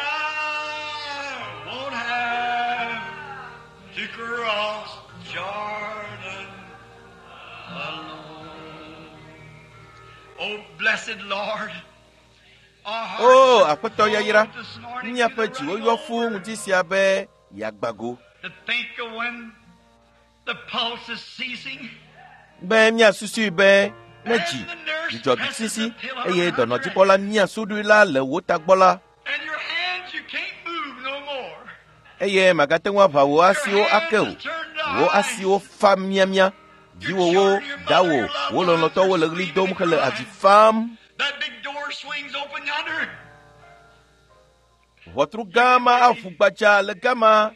Oh, Aƒetɔ yayra, míaƒe dziwo yɔ fũu ŋdi sia be yeagbago. The pulse is ceasing. be mia susu be neji jijo bisisi eye dono jipola mia sudu la le wota gbola And your hands, you can't move no more. eye magatenwa ba wo asio akeu wo asio fa mia mia jiwo wo dawo wo lo lo to wo le li dom khale azifam. That big door swings open yonder. Votre gama afugbacha le gama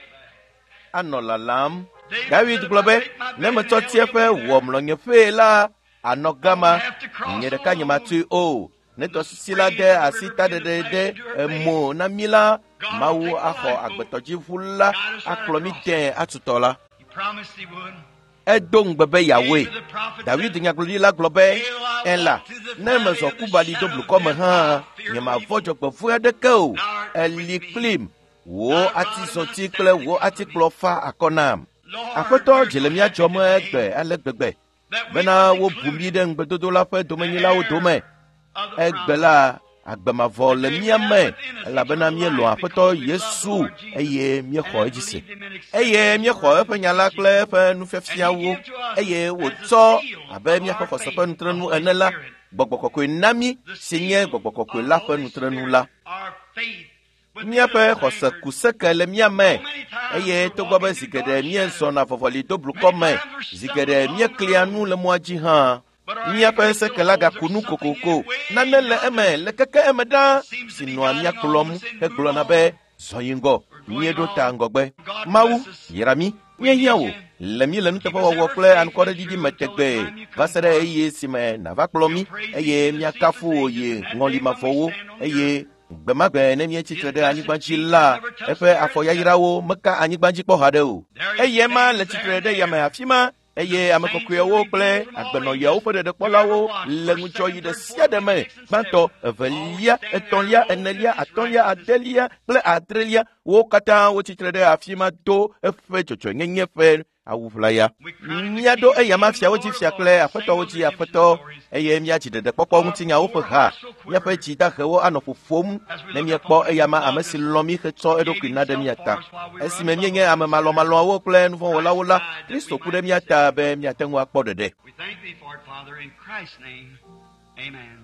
anolalam David globe neme totie fe womlo nyefe la anogama nyere kanye matu o ne to sila de asita de de de mo na mila mawu akho agbetoji fula aklomi den atutola He promised he would. edong bebe yawe David nyagloli la globe ela neme so kubali doblu comme ha nyema vojo gbofu edeke o eli klim wo ati soti kle wo ati klofa akonam akoto Jeremia jomo egbe alegbegbe bena wo bumi de ngbedodo la fe domenyi la o dome egbe la agbemavo le miame la bena mi lo akoto Yesu eye mi kho ejise eye mi kho fe nyala kle fe nu fefia wo eye wo to abe mi kho so fe nu trenu enela gbogbokoko nami sinye gbogbokoko la fe nu trenu la Our faith miape xɔse kuseke le miame eye togbɔ be zi geɖe miezɔna vɔvɔli doblu kɔme zi geɖe mieklia nu le mɔa dzi hã miaƒe seke la gaku nu kokoko nane le eme le keke eme ɖa si nɔa miakplɔm hegblɔna be zɔyingɔ mieɖo ta ŋgɔgbe Mawu yra mi míehiã wo le mi le nuteƒewɔwɔ kple anukwaɖeɖiɖi me tegbe va se ɖe eye si me nava kplɔ mi eye miakafu wo yi ŋɔlimavɔwo eye gbemagbe ne mietsitre ɖe anyigba dzi la eƒe afɔyayrawo meka anyigba dzi kpɔ haɖe o eye ma le tsitre ɖe yame afi ma eye ame kɔkɔewo kple agbenɔyawo ƒe ɖeɖekpɔlawo le ŋutsɔ yi ɖe sia ɖe me gbãtɔ evelia etɔ̃lia enelia atɔ̃lia adelia kple adrelia wo katã wo tsitre ɖe afi ma do eƒe dzɔdzɔnyenye ƒe awuʋlaya míaɖo eya ma fiawo dzi fia kple aƒetɔwo dzi aƒetɔ eye míadzi ɖeɖekpɔkpɔ ŋutinyawo ƒe ha míaƒe dzi dahewo anɔ ƒoƒom ne miekpɔ eya ma ame si lɔ̃ mi hetsɔ eɖokui na ɖe mia ta esime míenye ame malɔmalɔawo kple nuvɔ̃wɔlawo la Kristo ku ɖe mia ta be miate ŋu akpɔ ɖeɖe. We thank thee for it, Father, in Christ's name. Amen.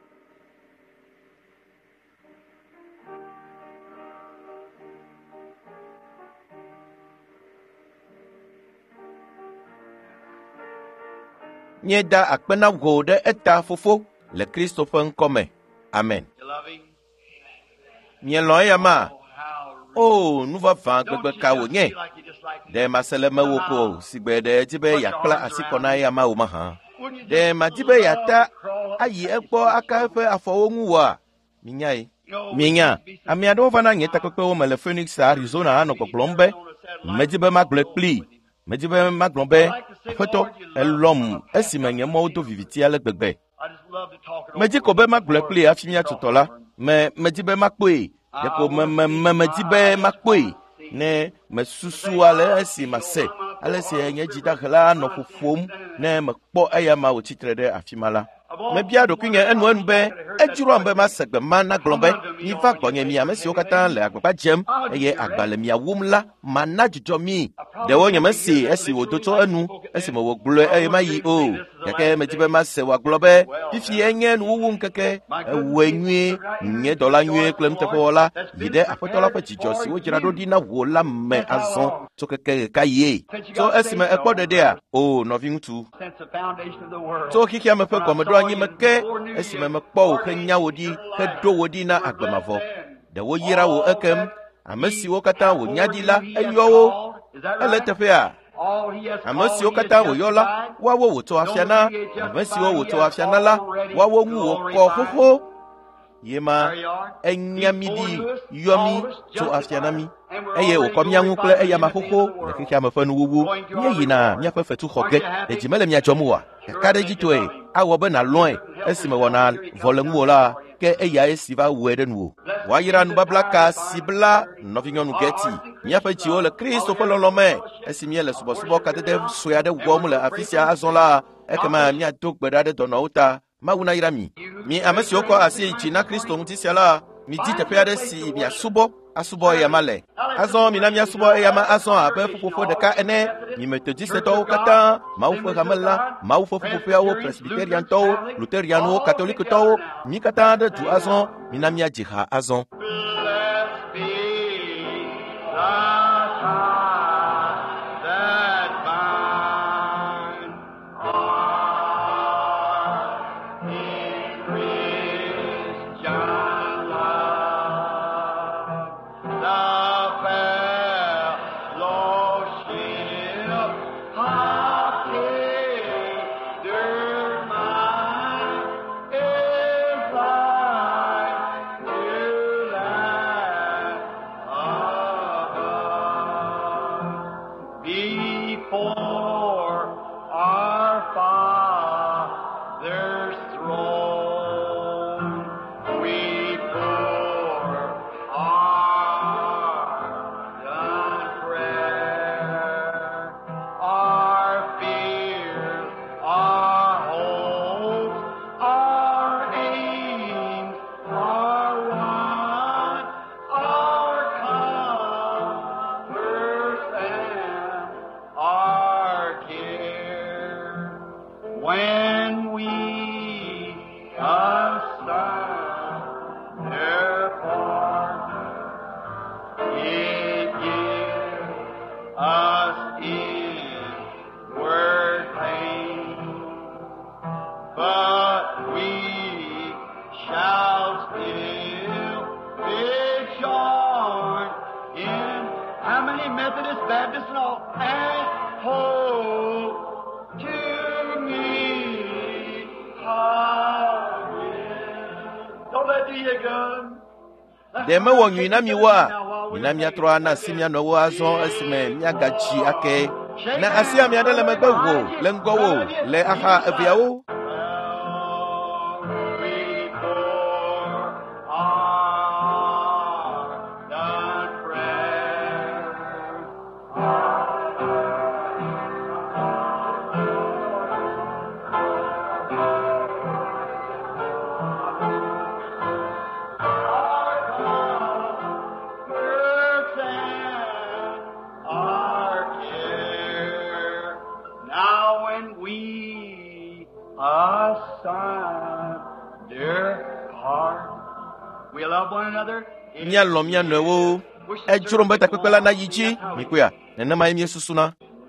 Nyeda akpena go ɖe eta fofo le Kristo ƒe ŋkɔ me. Amen. You love him? Mielɔ eya ma How o nuvava Don't gbegbe you ka just wònye feel like you just like ɖe masele mewo ko sigbe ɖe dzi be yakpla asi kɔ na eya ma wo mahã ɖe madi be yata ayi egbɔ aka eƒe afɔwo ŋu wɔa minyae mienya ame aɖewo va na nye takpekpewo me le Phoenix Arizona anɔ gbɔgblɔm be medi be magblɔe kplii medi be magblɔ be aƒetɔ elɔm esime nye mɔwo do viviti ale gbegbe I just love to talk it medi ko be magblɔe kplii hafi miatutɔ la me medi be makpɔe ɖeko me me me medi be makpɔe ne mesusu ale esi mase ale si nye dzidahe la anɔ ƒoƒom ne mekpɔ eya ma wòtsitre ɖe afi ma la mebia ɖokui nye enu enu be edzroam be masegbe ma nagblɔ be miva gbɔnye mi ame siwo katã le agbagba dzem eye agba le mia wom la mana dzudzɔ mi ɖewo nye mesi esi wòdo tso enu esime wògblɔe eye mayi o gake medi be mase wòagblɔ be fifi enye nuwuwu ŋkeke ewɔe nyuie nye dɔla nyuie kple nuteƒewɔla yi ɖe aƒetɔ la ƒe dzidzɔ si wodzra ɖo ɖi na wò la me azɔ tso keke ɖeka yie tso esime ekpɔ ɖeɖea o nɔvi ŋutsu since the foundation of the world. tso xixia me ƒe gɔmeɖo anyi me ke esime mekpɔ wò henya wò ɖi heɖo wò ɖi na agbemavɔ ɖewo yra wò ekem ame siwo katã wò nya ɖi la eyɔ wo ele teƒea All he has ame called, siwo he has katã wòyɔ la woawo wòtso afia na ame siwo wòtso afia na la woawo ŋu wòkɔ xoxo ye ma enya mi ɖi yɔ mi tso afia na mi eye wòkɔ mia ŋu kple eya ma xoxo le xixia me ƒe nuwuwu míeyina míaƒe fetuxɔ ge ɖe dzi mele mia dzɔm oa ɖeka ɖe dzi toe awɔ be nàlɔ̃e esime wɔna vɔ le ŋuwò la ke eya esi va wɔe ɖe nuwò woayra nubablaka si bla nɔvinyɔnu Geti míaƒe dziwo le Kristo ƒe lɔlɔ̃ me esi míele subɔsubɔ kadede sue aɖe wɔm le afi sia azɔ la ekema míado gbe ɖa ɖe dɔnɔwo ta Mawu nayra mi mi ame siwo kɔ asi dzi na Kristo ŋuti sia la midi teƒe aɖe si miasubɔ asubo ya male azon minami asubo ya ma azon abe fufufo de ka ene mi methodiste to kata maufo kamela maufo fufufo awo presbyterian to lutherian catholique to mi kata de tu azon minami ajiha azon de me wo nyina mi wa nyina mi atro na simia no wo azon asime mi agachi ake na asia mi adele me gbo le ngowo le aha aviawo nya lomia no e juro mbeta kwela na yichi mikuya nena mai mi susuna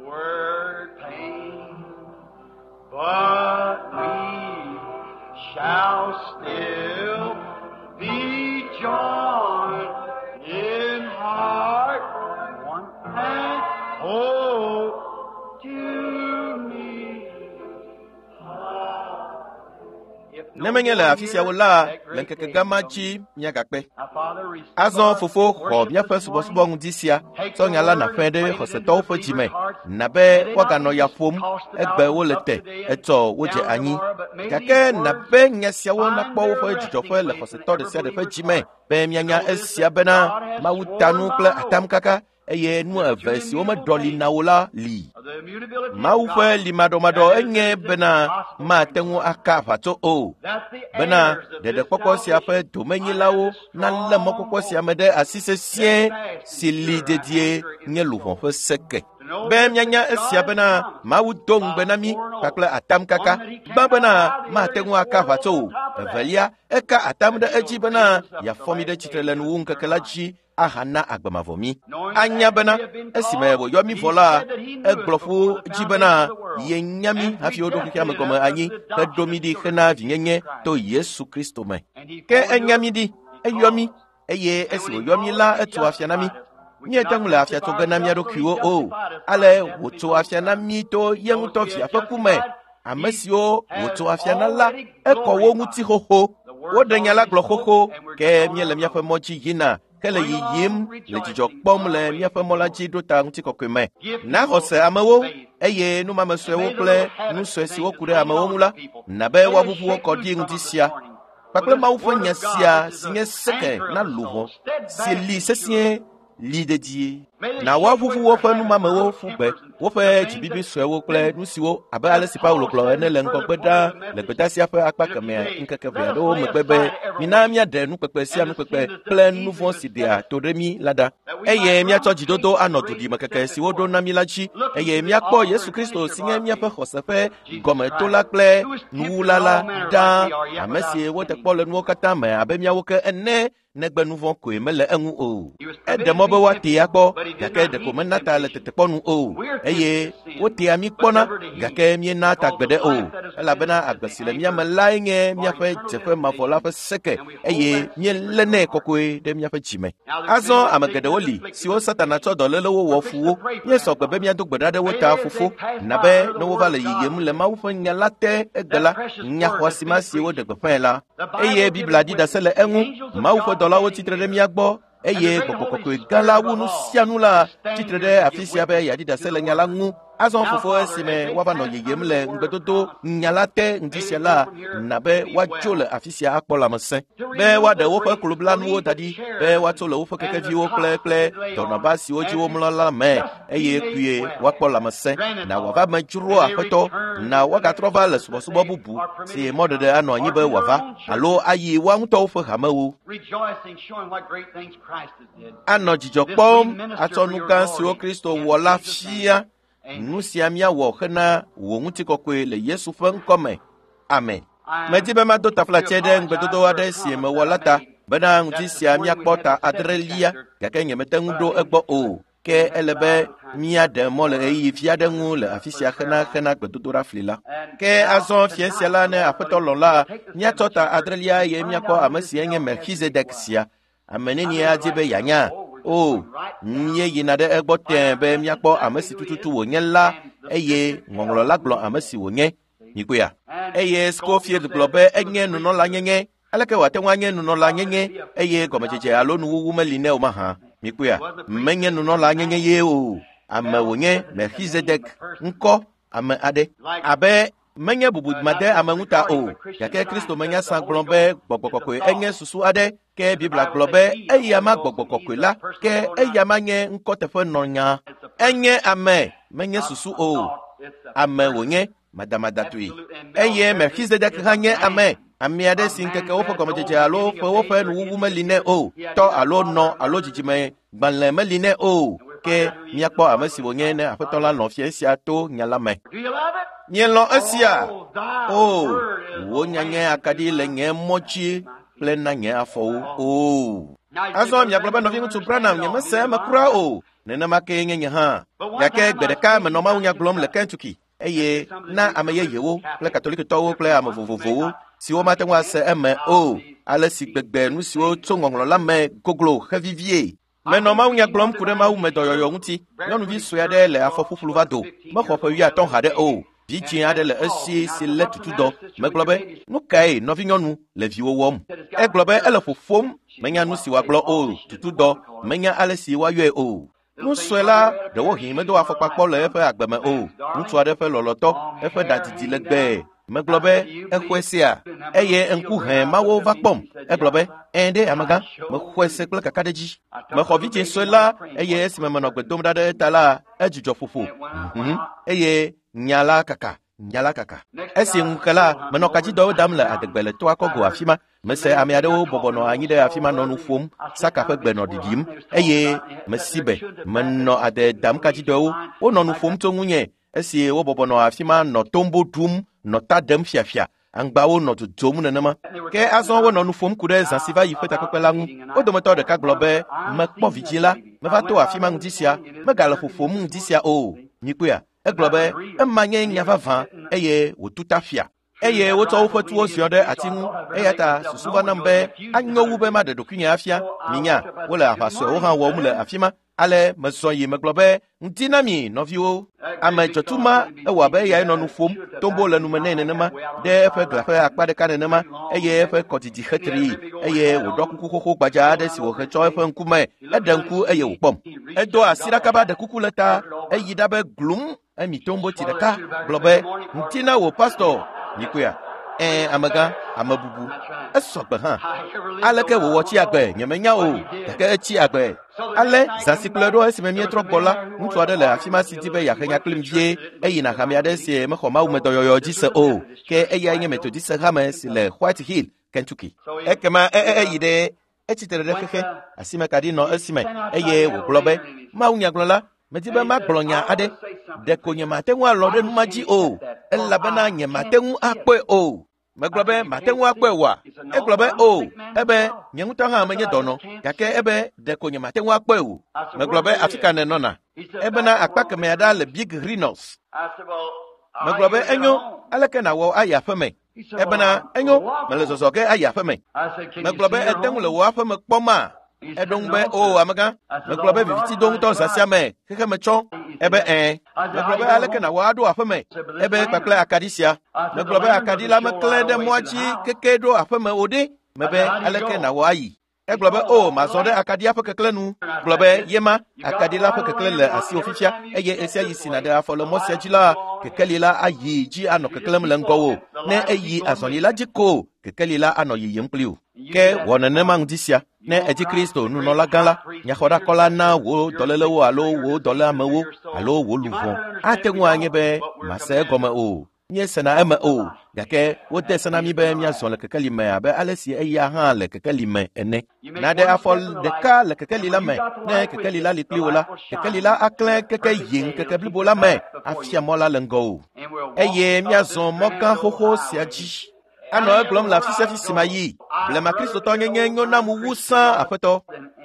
but we shall still be joined in heart one and hope to me. Nemengela afisia wala lenkeke gamachi nyagakpe azon fofo ho bia fesu bosubo ngudisia so nyala na fende hoseto fo jime nabe wagano ya fom egbe wolete eto woje anyi kake nabe nyasia wona kpo fo ejijo fo le hoseto de se de fo jime be mianya esia bena mawutanu kle atam kaka eye nu avesi o ma doli na wala li mau fe li madomado enye bena ma tengu aka fato o bena de de kokos ya fe domenyi lawo na le mokokos ya mede asise sie si li dedie nye lu fon fe seke be myanya esia bena mau dong bena mi kakle atam kaka ba bena ma tengu aka fato evelia eka atam de eji bena ya fomi de chitrelen wun kakelaji ahana agbamavomi anya bana esimebo yomi vola egblofo jibana yenyami hafi odo kiama koma anyi kadomi di khana vinyenye to Yesu Kristo me ke enyami di eyomi eye esibo yomi la etu afianami nye tangula afia to ganami ado kiwo o ale woto afianami to yenguto fia fakume amesio woto afianala ekowo nguti hoho wodanyala glokoko ke miele miafa mochi yina kele yiyim le jijo kpom le miafa molaji do ta nguti kokeme na hose amawo eye nu mameswe wo kle nu swesi wo kure amawo mula na be wa bubu wo kodi ngutisia pakle ma ufo nyasia sinye seke na luho si li sesie li de die na woavuvu woƒe numamewo ƒu gbe woƒe dzibibi suewo kple nu siwo abe ale si Paulo gblɔ ene le ŋgɔgbe ɖa le gbedasia ƒe akpa kemea ŋkeke ʋe aɖewo megbe be mina míaɖe nukpekpe sia nukpekpe kple nu vɔ̃ si ɖea to ɖe mí la ɖa, eye míatsɔ dzidodo anɔ duɖimekeke si woɖo na mí la dzi, eye míakpɔ Yesu Kristo si nye míaƒe xɔse ƒe gɔmetola kple nuwula la ɖa, ame si wote kpɔ le nuwo katã me abe míawo ke ene, negbe nu vɔ̃ koe mele eŋu o. Eɖe mɔ be woatee akpɔ, gake ɖeko mena ta le tetekpɔnu o, eye wotea mí kpɔna, gake míena ta gbe ɖe o, elabena agbe si le mía me lae nye míaƒe dzeƒe mavɔ la ƒe seke, eye míelénɛ kɔkɔe ɖe míaƒe dzime. Azɔ ame geɖewo li siwo Satana tsɔ dɔlélewo wɔ fu wo, míesɔ gbe be míado gbe ɖa ɖe wo ta fofo, na be ne wova le yiyim le Mawu ƒe nya la te egbe la, nya xɔasi ma si woɖe gbeƒãe la, eye Biblia ɖi ɖase le eŋu, Mawu ƒe dɔlawo tsitre ɖe mía gbɔ, eye gbɔgbɔ kɔkɔe gã la wu nu sia nu la tsitre ɖe afi sia be yeaɖi ɖase le nya la ŋu. Azɔ fofo esime woava nɔ yeyem le ŋugbedodo nya la te ŋdi sia la, na be woatso le afi sia akpɔ lãmesẽ, be woaɖe woƒe kloblanuwo da ɖi, be woatso le woƒe kekeviwo kple kple dɔnɔba siwo dzi womlɔ la me, eye kue woakpɔ lãmesẽ, na wòava me dzro Aƒetɔ, na woagatrɔ va le subɔsubɔ bubu si mɔɖeɖe anɔ anyi be wòava, alo ayi woa ŋutɔwo ƒe hamewo. Anɔ dzidzɔ kpɔm atsɔ nu gã siwo Kristo wɔ la fia, nu sia míawɔ hena wò ŋutikɔkɔe le Yesu ƒe ŋkɔ me. Amen. Medi be mado taflatse ɖe ŋugbedodo aɖe si mewɔ la ta, bena ŋuti sia míakpɔ ta adrelia, gake nyemete ŋu ɖo egbɔ o, ke ele be míaɖe mɔ le ɣeyiɣi fia ɖe ŋu le afi sia hena hena gbedodoɖa fli la. Ke azɔ fia sia la ne Aƒetɔ lɔ̃ la, míatsɔ ta adrelia eye míakpɔ ame si nye Melchizedek sia. Ame nenie adi be yanya? O, míeyina ɖe egbɔ tẽ be míakpɔ ame si tututu wònye la, eye ŋɔŋlɔ la gblɔ ame si wònye. Nyikoya. Eye Scofield gblɔ be enye nunɔla nyenye, aleke wòate ŋu anye nunɔla nyenye, eye gɔmedzedze alo nuwuwu meli nɛ o mahã. Nyikoya. Menye nunɔla nyenye ye o. Ame wònye Melchizedek, ŋkɔ ame aɖe. Abe menye bubudmade ame ŋuta o, gake Kristo menya sa gblɔ be gbɔgbɔ kɔkɔe enye susu aɖe, ke Biblia gblɔ be eya ma gbɔgbɔ kɔkɔe la, ke eya ma nye ŋkɔ teƒe nɔnya. Enye ame, menye susu o. Ame wònye madamadatui. Eye Melchizedek hã nye ame, ame aɖe si ŋkeke woƒe gɔmedzedze alo ƒe woƒe nuwuwu meli nɛ o, tɔ alo nɔ alo dzidzime gbalẽ meli nɛ o, ke míakpɔ ame si wònye ne Aƒetɔ la nɔ fia sia to nya la me. Mielɔ esia, o, wò nya nye akaɖi le nye mɔdzi kple na nye afɔwo, o. Azɔ miagblɔ be nɔvi ŋutsu Branham nyemese eme kura o, nenema ke nye nye hã, gake gbe ɖeka menɔ mawunya gblɔm le Kentucky, eye na ame yeyewo kple katolikitɔwo kple ame vovovowo siwo mate ŋu ase eme o, ale si gbegbe nu siwo tso ŋɔŋlɔ la me goglo hevivie. Menɔ mawunya gblɔm ku ɖe Mawu me dɔyɔyɔ ŋuti, nyɔnuvi sue aɖe le afɔ ƒuƒlu va do, mexɔ ƒe wuiatɔ̃ haɖe o. Vi dzĩ aɖe le esi si lé tutudɔ. Megblɔ be, nu kae nɔvinyɔnu le viwo wɔm? Egblɔ be ele ƒoƒom, menya nu si wòagblɔ o, tutudɔ, menya ale si woayɔe o. Nu sue la ɖewohĩ medo afɔkpa kpɔ le eƒe agbe me o. Ŋutsu aɖe ƒe lɔlɔtɔ, eƒe ɖadidi legbe. Megblɔ be, exɔe sia, eye ŋku hẽ mawo va kpɔm. Egblɔ be, ɛn ɖe amegã, mexɔe se kple kakaɖedzi. Mexɔ vi dzĩ sue la, eye esime menɔ gbe dom ɖa ɖe eta la, edzudzɔ ƒoƒo. Mhm. Eye nya la kaka, nya la kaka. Esi ŋu ke la, menɔ kadzidɔwo dam le adegbe le toa kɔgo afi ma. Mese ame aɖewo bɔbɔnɔ anyi ɖe afi ma nɔ nu ƒom, Saka ƒe gbe nɔ ɖiɖim, eye mesi be menɔ ade dam kadzidɔwo, wonɔ nu ƒom tso ŋunye. Esi wo bɔbɔnɔ afi ma nɔ tombo ɖum, nɔ ta ɖem fiafia, aŋgbawo nɔ dzodzom nenema. Ke azɔ wonɔ nu ƒom ku ɖe zã si va yi ƒe takpekpe la ŋu. Wo dometɔ ɖeka gblɔ be, mekpɔ vidzĩ la, meva to afi ma ŋdi sia, megale ƒoƒom ŋdi sia o. Nyikoya. Egblɔ be, ema nye nya vavã, eye wòtu ta fia. Eye wotsɔ woƒe tuwo ziɔ ɖe ati ŋu, eya ta susu va nam be, anyo wu be maɖe ɖokuinye afia. Minya, wole aʋasɔewo hã wɔm le afi ma. Ale mezɔ yi megblɔ be, ŋdi na mi, nɔviwo. Ame dzɔtuma, ewɔ abe eyae nɔ nu ƒom, tombo le nume nɛ nenema, ɖe eƒe gla ƒe akpa ɖeka nenema, eye eƒe kɔdidi xetri, eye wòɖɔ kuku xoxo gbadza aɖe si wòhe tsɔ eƒe ŋkume, eɖe ŋku eye wòkpɔm. Edo asi ɖaka ba ɖe kuku le ta, eyi ɖa be glum, emi tomboti ɖeka, gblɔ be, ŋti na wò pastor. Nyikoya. eh amaga amabubu esogbe ha aleke wo chi agbe nyemenya o ke chi agbe ale zasikle do esi memie trobola mutu ade le afima city be ya kenya klimvie eyi na kamia de sie me khoma umedo yoyo jise o ke eya nye metodiste hame si le White Hill Kentucky ekema eyi de echitere de keke asime kadi no esime eye wo globe ma unya glola metibe ma glonya ade de konye matenwa lode numaji o ella bana nye matenwu akwe o meglobe matenwu akwe wa eglobe o ebe nyenguta ha menye dono kake ebe de konye matenwu akwe o meglobe Africa ne nona ebe na akpake me ada le big rhinos meglobe enyo aleke na wo aya feme ebe na enyo melezozo ke aya feme meglobe etenwu le wo afeme kpoma edongbe o amaga meglobe viviti dong to sasiame keke mecho ebe eh meglobe aleke na wado afeme ebe pakle akadisia meglobe akadila mekle de moachi keke do afeme ode mebe aleke na wayi eglobe o mazode akadia pe kekle nu globe yema akadila pe kekle le asi official eye esia yisina de afolo mosiajila kekele la ayi ji ano kekle mlengo ne eyi azoni la jiko kekele la ano yiyempliu ke wonene mangdisia ne eji Kristo nu no la gala nya khoda kola na wo dolele wo alo wo dole amewo alo wo luvon atenwu anye be mase gome o nye sena eme o gake wo de sena mi be mia so le kekeli me abe alesi eya ha le kekeli me ene na de afol de ka le kekeli la me ne kekeli la likli wala kekeli la akle keke yin keke blibo la me afia mola lengo eye mia zo mokan hoho siaji ano eglom la fise fisi mayi ble ma Kristo to nyenye nyona mu wusa afeto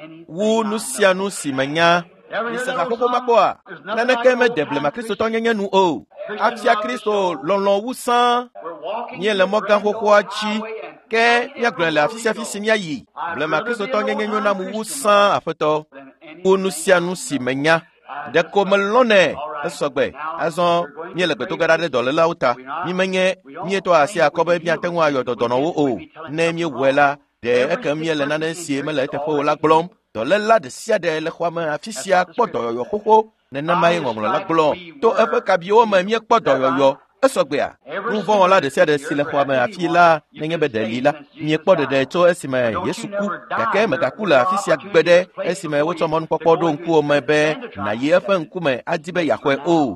wu nusia nu simanya isa ka koko makoa nana keme de ble ma Kristo to nyenye nu o afia Kristo lolon wusa nye le mokan hoko achi ke ya glen la fise fisi mayi ble ma Kristo to nyenye nyona mu wusa afeto wu nusia nu simanya de ko melone esogbe azon nye le beto garade dole la uta mi menye mi to asi akobe bi atenwa yo dodono wo o ne mi wela de eke mi le nane sie me le te fo la glom dole la de sia de le khwama afisia kpodo yo koko ne na mai ngomlo la glom to efe kabio ma mi kpodo yo yo esogbe a ruvon la de sia de si le khwama afila ne be de lila mi kpodo de to esime yesuku kake me kakula afisia gbede esime wo to mon popodo nku o mebe na ye efe nku me adibe yakwe o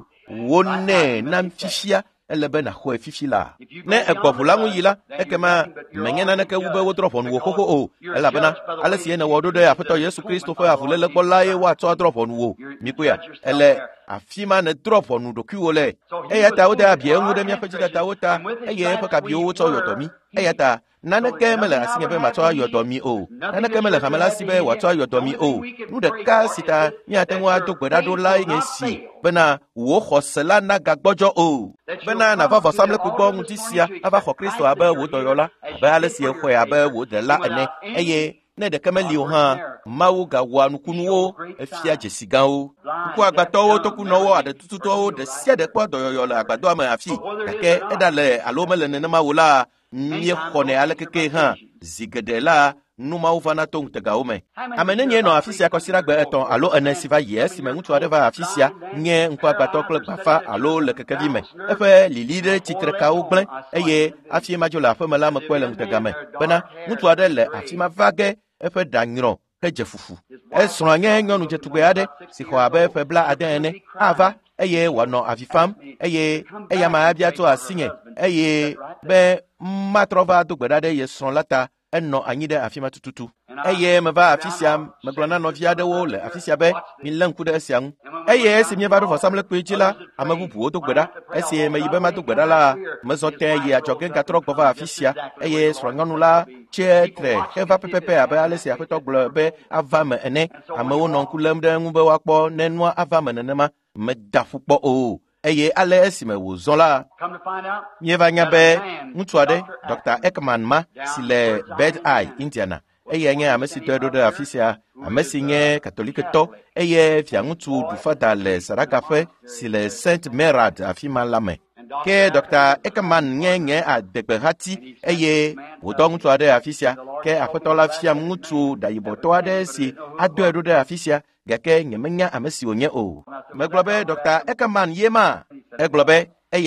wonne nam fifia elebe na ho fifila ne ekofula mu yila ekema menyana na ke wube wodrofon wo koko o elabena alesi na wodo de afeto Yesu Kristo fo afulele gbolaye wa to drofon wo mikuya ele afima na drofon do kiwole eyata wo da bia nwu de mi afejita ta wota eye fa ka bi wo to yotomi eyata nana kemele asinge be matwa yodomi o nana kemele kamela sibe watwa yodomi o nu de ka sita mi atenwa to gbeda do la yin si bena wo khosela na gagbojo o bena na va samle pugbo mutisia ava kho Kristo abe wo doyola abe alesi ekho abe wo de la ene eye ne de kemeli o ha mawu ga wanu kunuwo efia jesigan o ku agbato wo to kunowo ade tututo o de sia de kwa doyola agbado ama afi kake edale alomele ne ma wula nye khone alekeke ha zigedela numa uvana tong tegaume amene nye no afisia kosira gbe eton alo enesiva yes me mutu adeva afisia nye nkwa batokle bafa alo lekeke vime efe lilide titreka ugble eye afie majola fa mala makwele mtegame bana mutu adele afima vage efe dangro kejefufu esro nye nyonu jetugbe ade sikho abe fe bla adene ava eye wano afifam eye eya ma abia to asinye eye be matrova do gbedade ye son lata enno anyide afima tututu eye me va afisia me glona no via de wo le afisia be mi lanku de asian eye esi mi va do fosamle kwejila amabubu do gbeda esi me yibe ma do gbeda la me zote ye ajogen katro gova afisia eye swanganu la chetre eva pepepe abe alesi afeto glo be ava me ene amawo non kulem de ngube wakpo nenwa ava me nenema me dafukpo o eye ale esime wo zola nyeva nyabe mutuade Doctor Ekman ma sile Bed Eye Indiana eye nye amesi tedo de afisia amesi nye katolike to eye fiangutu du fada le saragafe sile Saint Merad afima lame ke Doctor Ekman nye nye a dekberati eye wodong tuade afisia ke afetola fia mutu da yiboto ade si ado de afisia gake nyemenya amesi onye o meglobe Doctor Ekman yema eglobe eyaye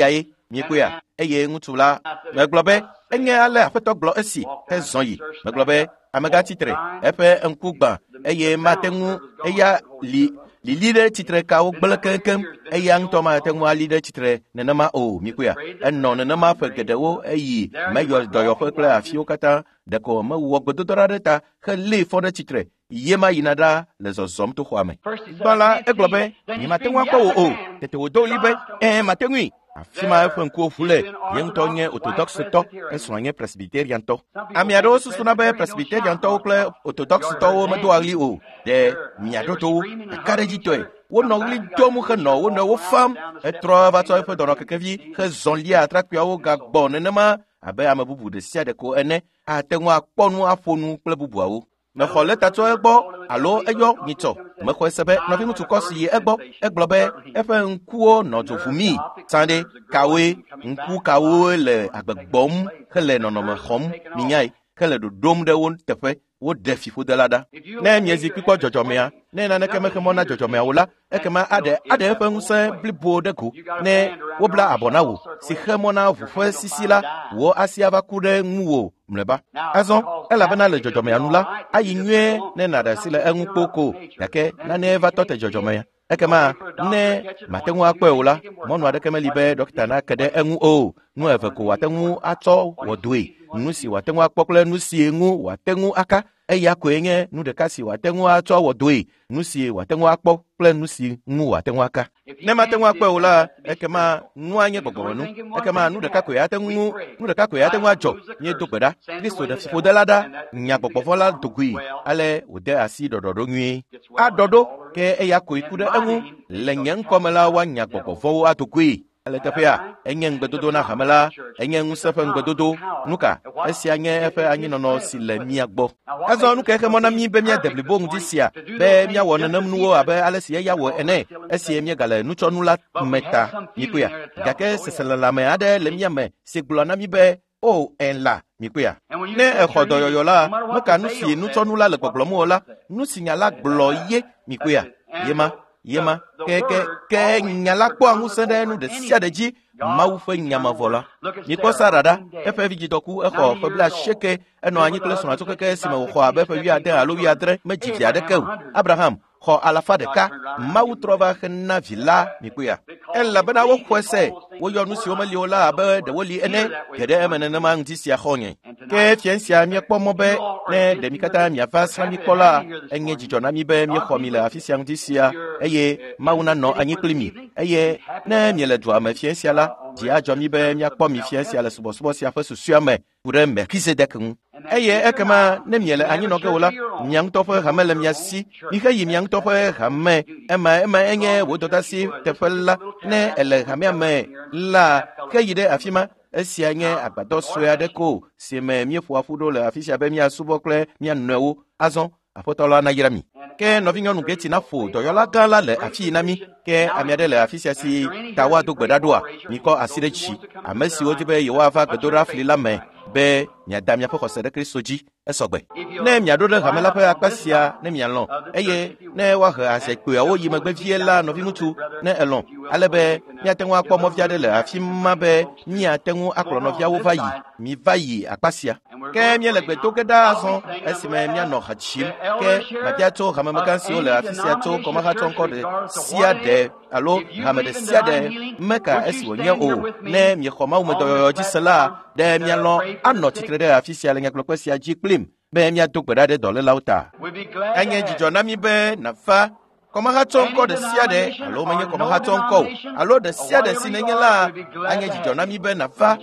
mikuya eye ngutula meglobe enye ale afeto glo esi ezonyi meglobe amega titre epe nkugba eye matengu eya li li leader titre ka o gbelekenkem eya ntoma tengu ali leader titre nenama o mikuya enno nenama fegedewo eyi meyo doyo fekle afio kata deko me wo gododora deta ke le fode titre yema yinada le zozom to khwame bala eglobe ni matengu akwa o tete wo do libe e matengu afima fenko fule yentonye orthodoxe to esonye presbyterian to amiado susuna be presbyterian to kle orthodoxe to me do ali o de miado to kareji to wo no li domu ke no wo no wo fam e tro va to fe dono ke vi ke zon li atrak pia wo ga bon ne ma abe amabubu de sia de ko ene atenwa akponu afonu kle bubu awo me khole tato egbo alo eyo nito me kho sebe no fi mutu kosi egbo eglobe efe nkuo no to fumi sande kawe nku kawe le agbegbom kele no no me khom minyai kele do dom de won tefe wo defi fo delada na miezi pikpo jojomea na na na keme kemo na jojomea wala ekema ade ade efe nse blibo de ko ne wo bla abona wo si khemo na vufe sisila wo asiava kude nwo mleba azon ela bana le jojomea nula ayi nwe ne na da sile enpoko yake na ne eva tote jojomea ekema ne matengu akwe wala monu ade keme libe doctor na kede enwu o nu eve ko watengu ato wodwe nusi watengu akpokle nusi enwu watengu aka eya ko enye nu de kasi watengu ato wodwe nusi watengu akpokle nusi nwu watengu aka ne matengu akwe wala ekema nu anye gbogbonu ekema nu de kako ya tengu nu de kako ya tengu ajo nye dogbeda Kristo de fodelada nya gbogbovola dogui ale ode asi dododo nwi adodo ke eya ko ikude enwu lenyen komela wa nya gbogbovo atogui ale tafia enyen gbedodo na hamela enyen sefen gbedodo nuka esi anye efe anyi nono sile miagbo azo nuka eke mona mi be mia deblibo ngdisia be mia wona namnuwo abe ale si ya wo ene esi mia gale nucho nula meta mikuya gake sesela me ade le mia me siglo na mi be o enla mikuya ne ekhodo yoyola maka nusi nucho nula le gboglomo la nusi nyala glo ye mikuya yema yema ke ke ke nyala kwa ngusende nu de sia de ji mawu fe nyama vola ni ko sarada e fe viji doku e kho fe bla sheke e no anyi kle so atoke ke sima kho abe fe wi ade alo wi adre me ji ade ke Abraham kho alafa de ka mawu trova khna villa mi kuya en la bana wo kwese wo yo nu si o mali ola abe de woli ene gede emene na mang ti sia khonye ke fiensia mi kpo mo be ne de mi kata mi afasa mi kola enye jijo na mi be mi kho mi la afisia ti sia eye mawu na no anyi klimi eye ne mi le dua ma fiensia la ji ajo mi be mi kpo mi fiensia la subo subo sia fa su suame pure me kisedekun eye ekema ne mi le anyi no ke wola nyang to fa hamele mi asi mi ka yi nyang to fa hamme ema ema enye wo to tasi tefella ne ele hamia me la ke yide afima esi anye agbado soya de ko si me mi fo afudo le afisia be mi asubokle mi anwo azon afotola na yirami ke no vinyo nu geti na fo do yola gala le afi na mi ke amiade le afisia si tawa do gbedadoa mi ko asire chi amesi ojibe yewa fa gbedora flila me be nya damia fo kose de Kristo ji esogbe ne mia do de hamela fa akpasia ne mia lon eye ne wa ha ase pe awo yi magbe fiela no fi mutu ne elon alebe mia tenwu akpo mo fiade le afi ma be mia tenwu aklo no fia wo va yi mi va yi akpasia ke mia le gbe to ke da so esime mia no hachim ke matia to hamama kan si o le afisia to koma ha ton ko de sia de alo hamade sia de meka esi wonya o ne mi khoma wo do ji sala de mia lon anno titre de afisia le ngaklo kwasia ji klim be mia to gbeda de dole lauta anye jijo na mi be na fa koma ha ton ko de sia de alo menye koma ha ton ko alo de sia de sinenye la anye jijo na mi be na fa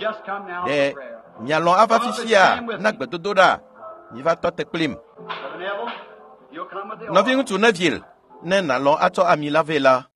de mia lon afa fisia na gbedodo da mi va to te klim no vi tu na vil ne na lon ato ami la vela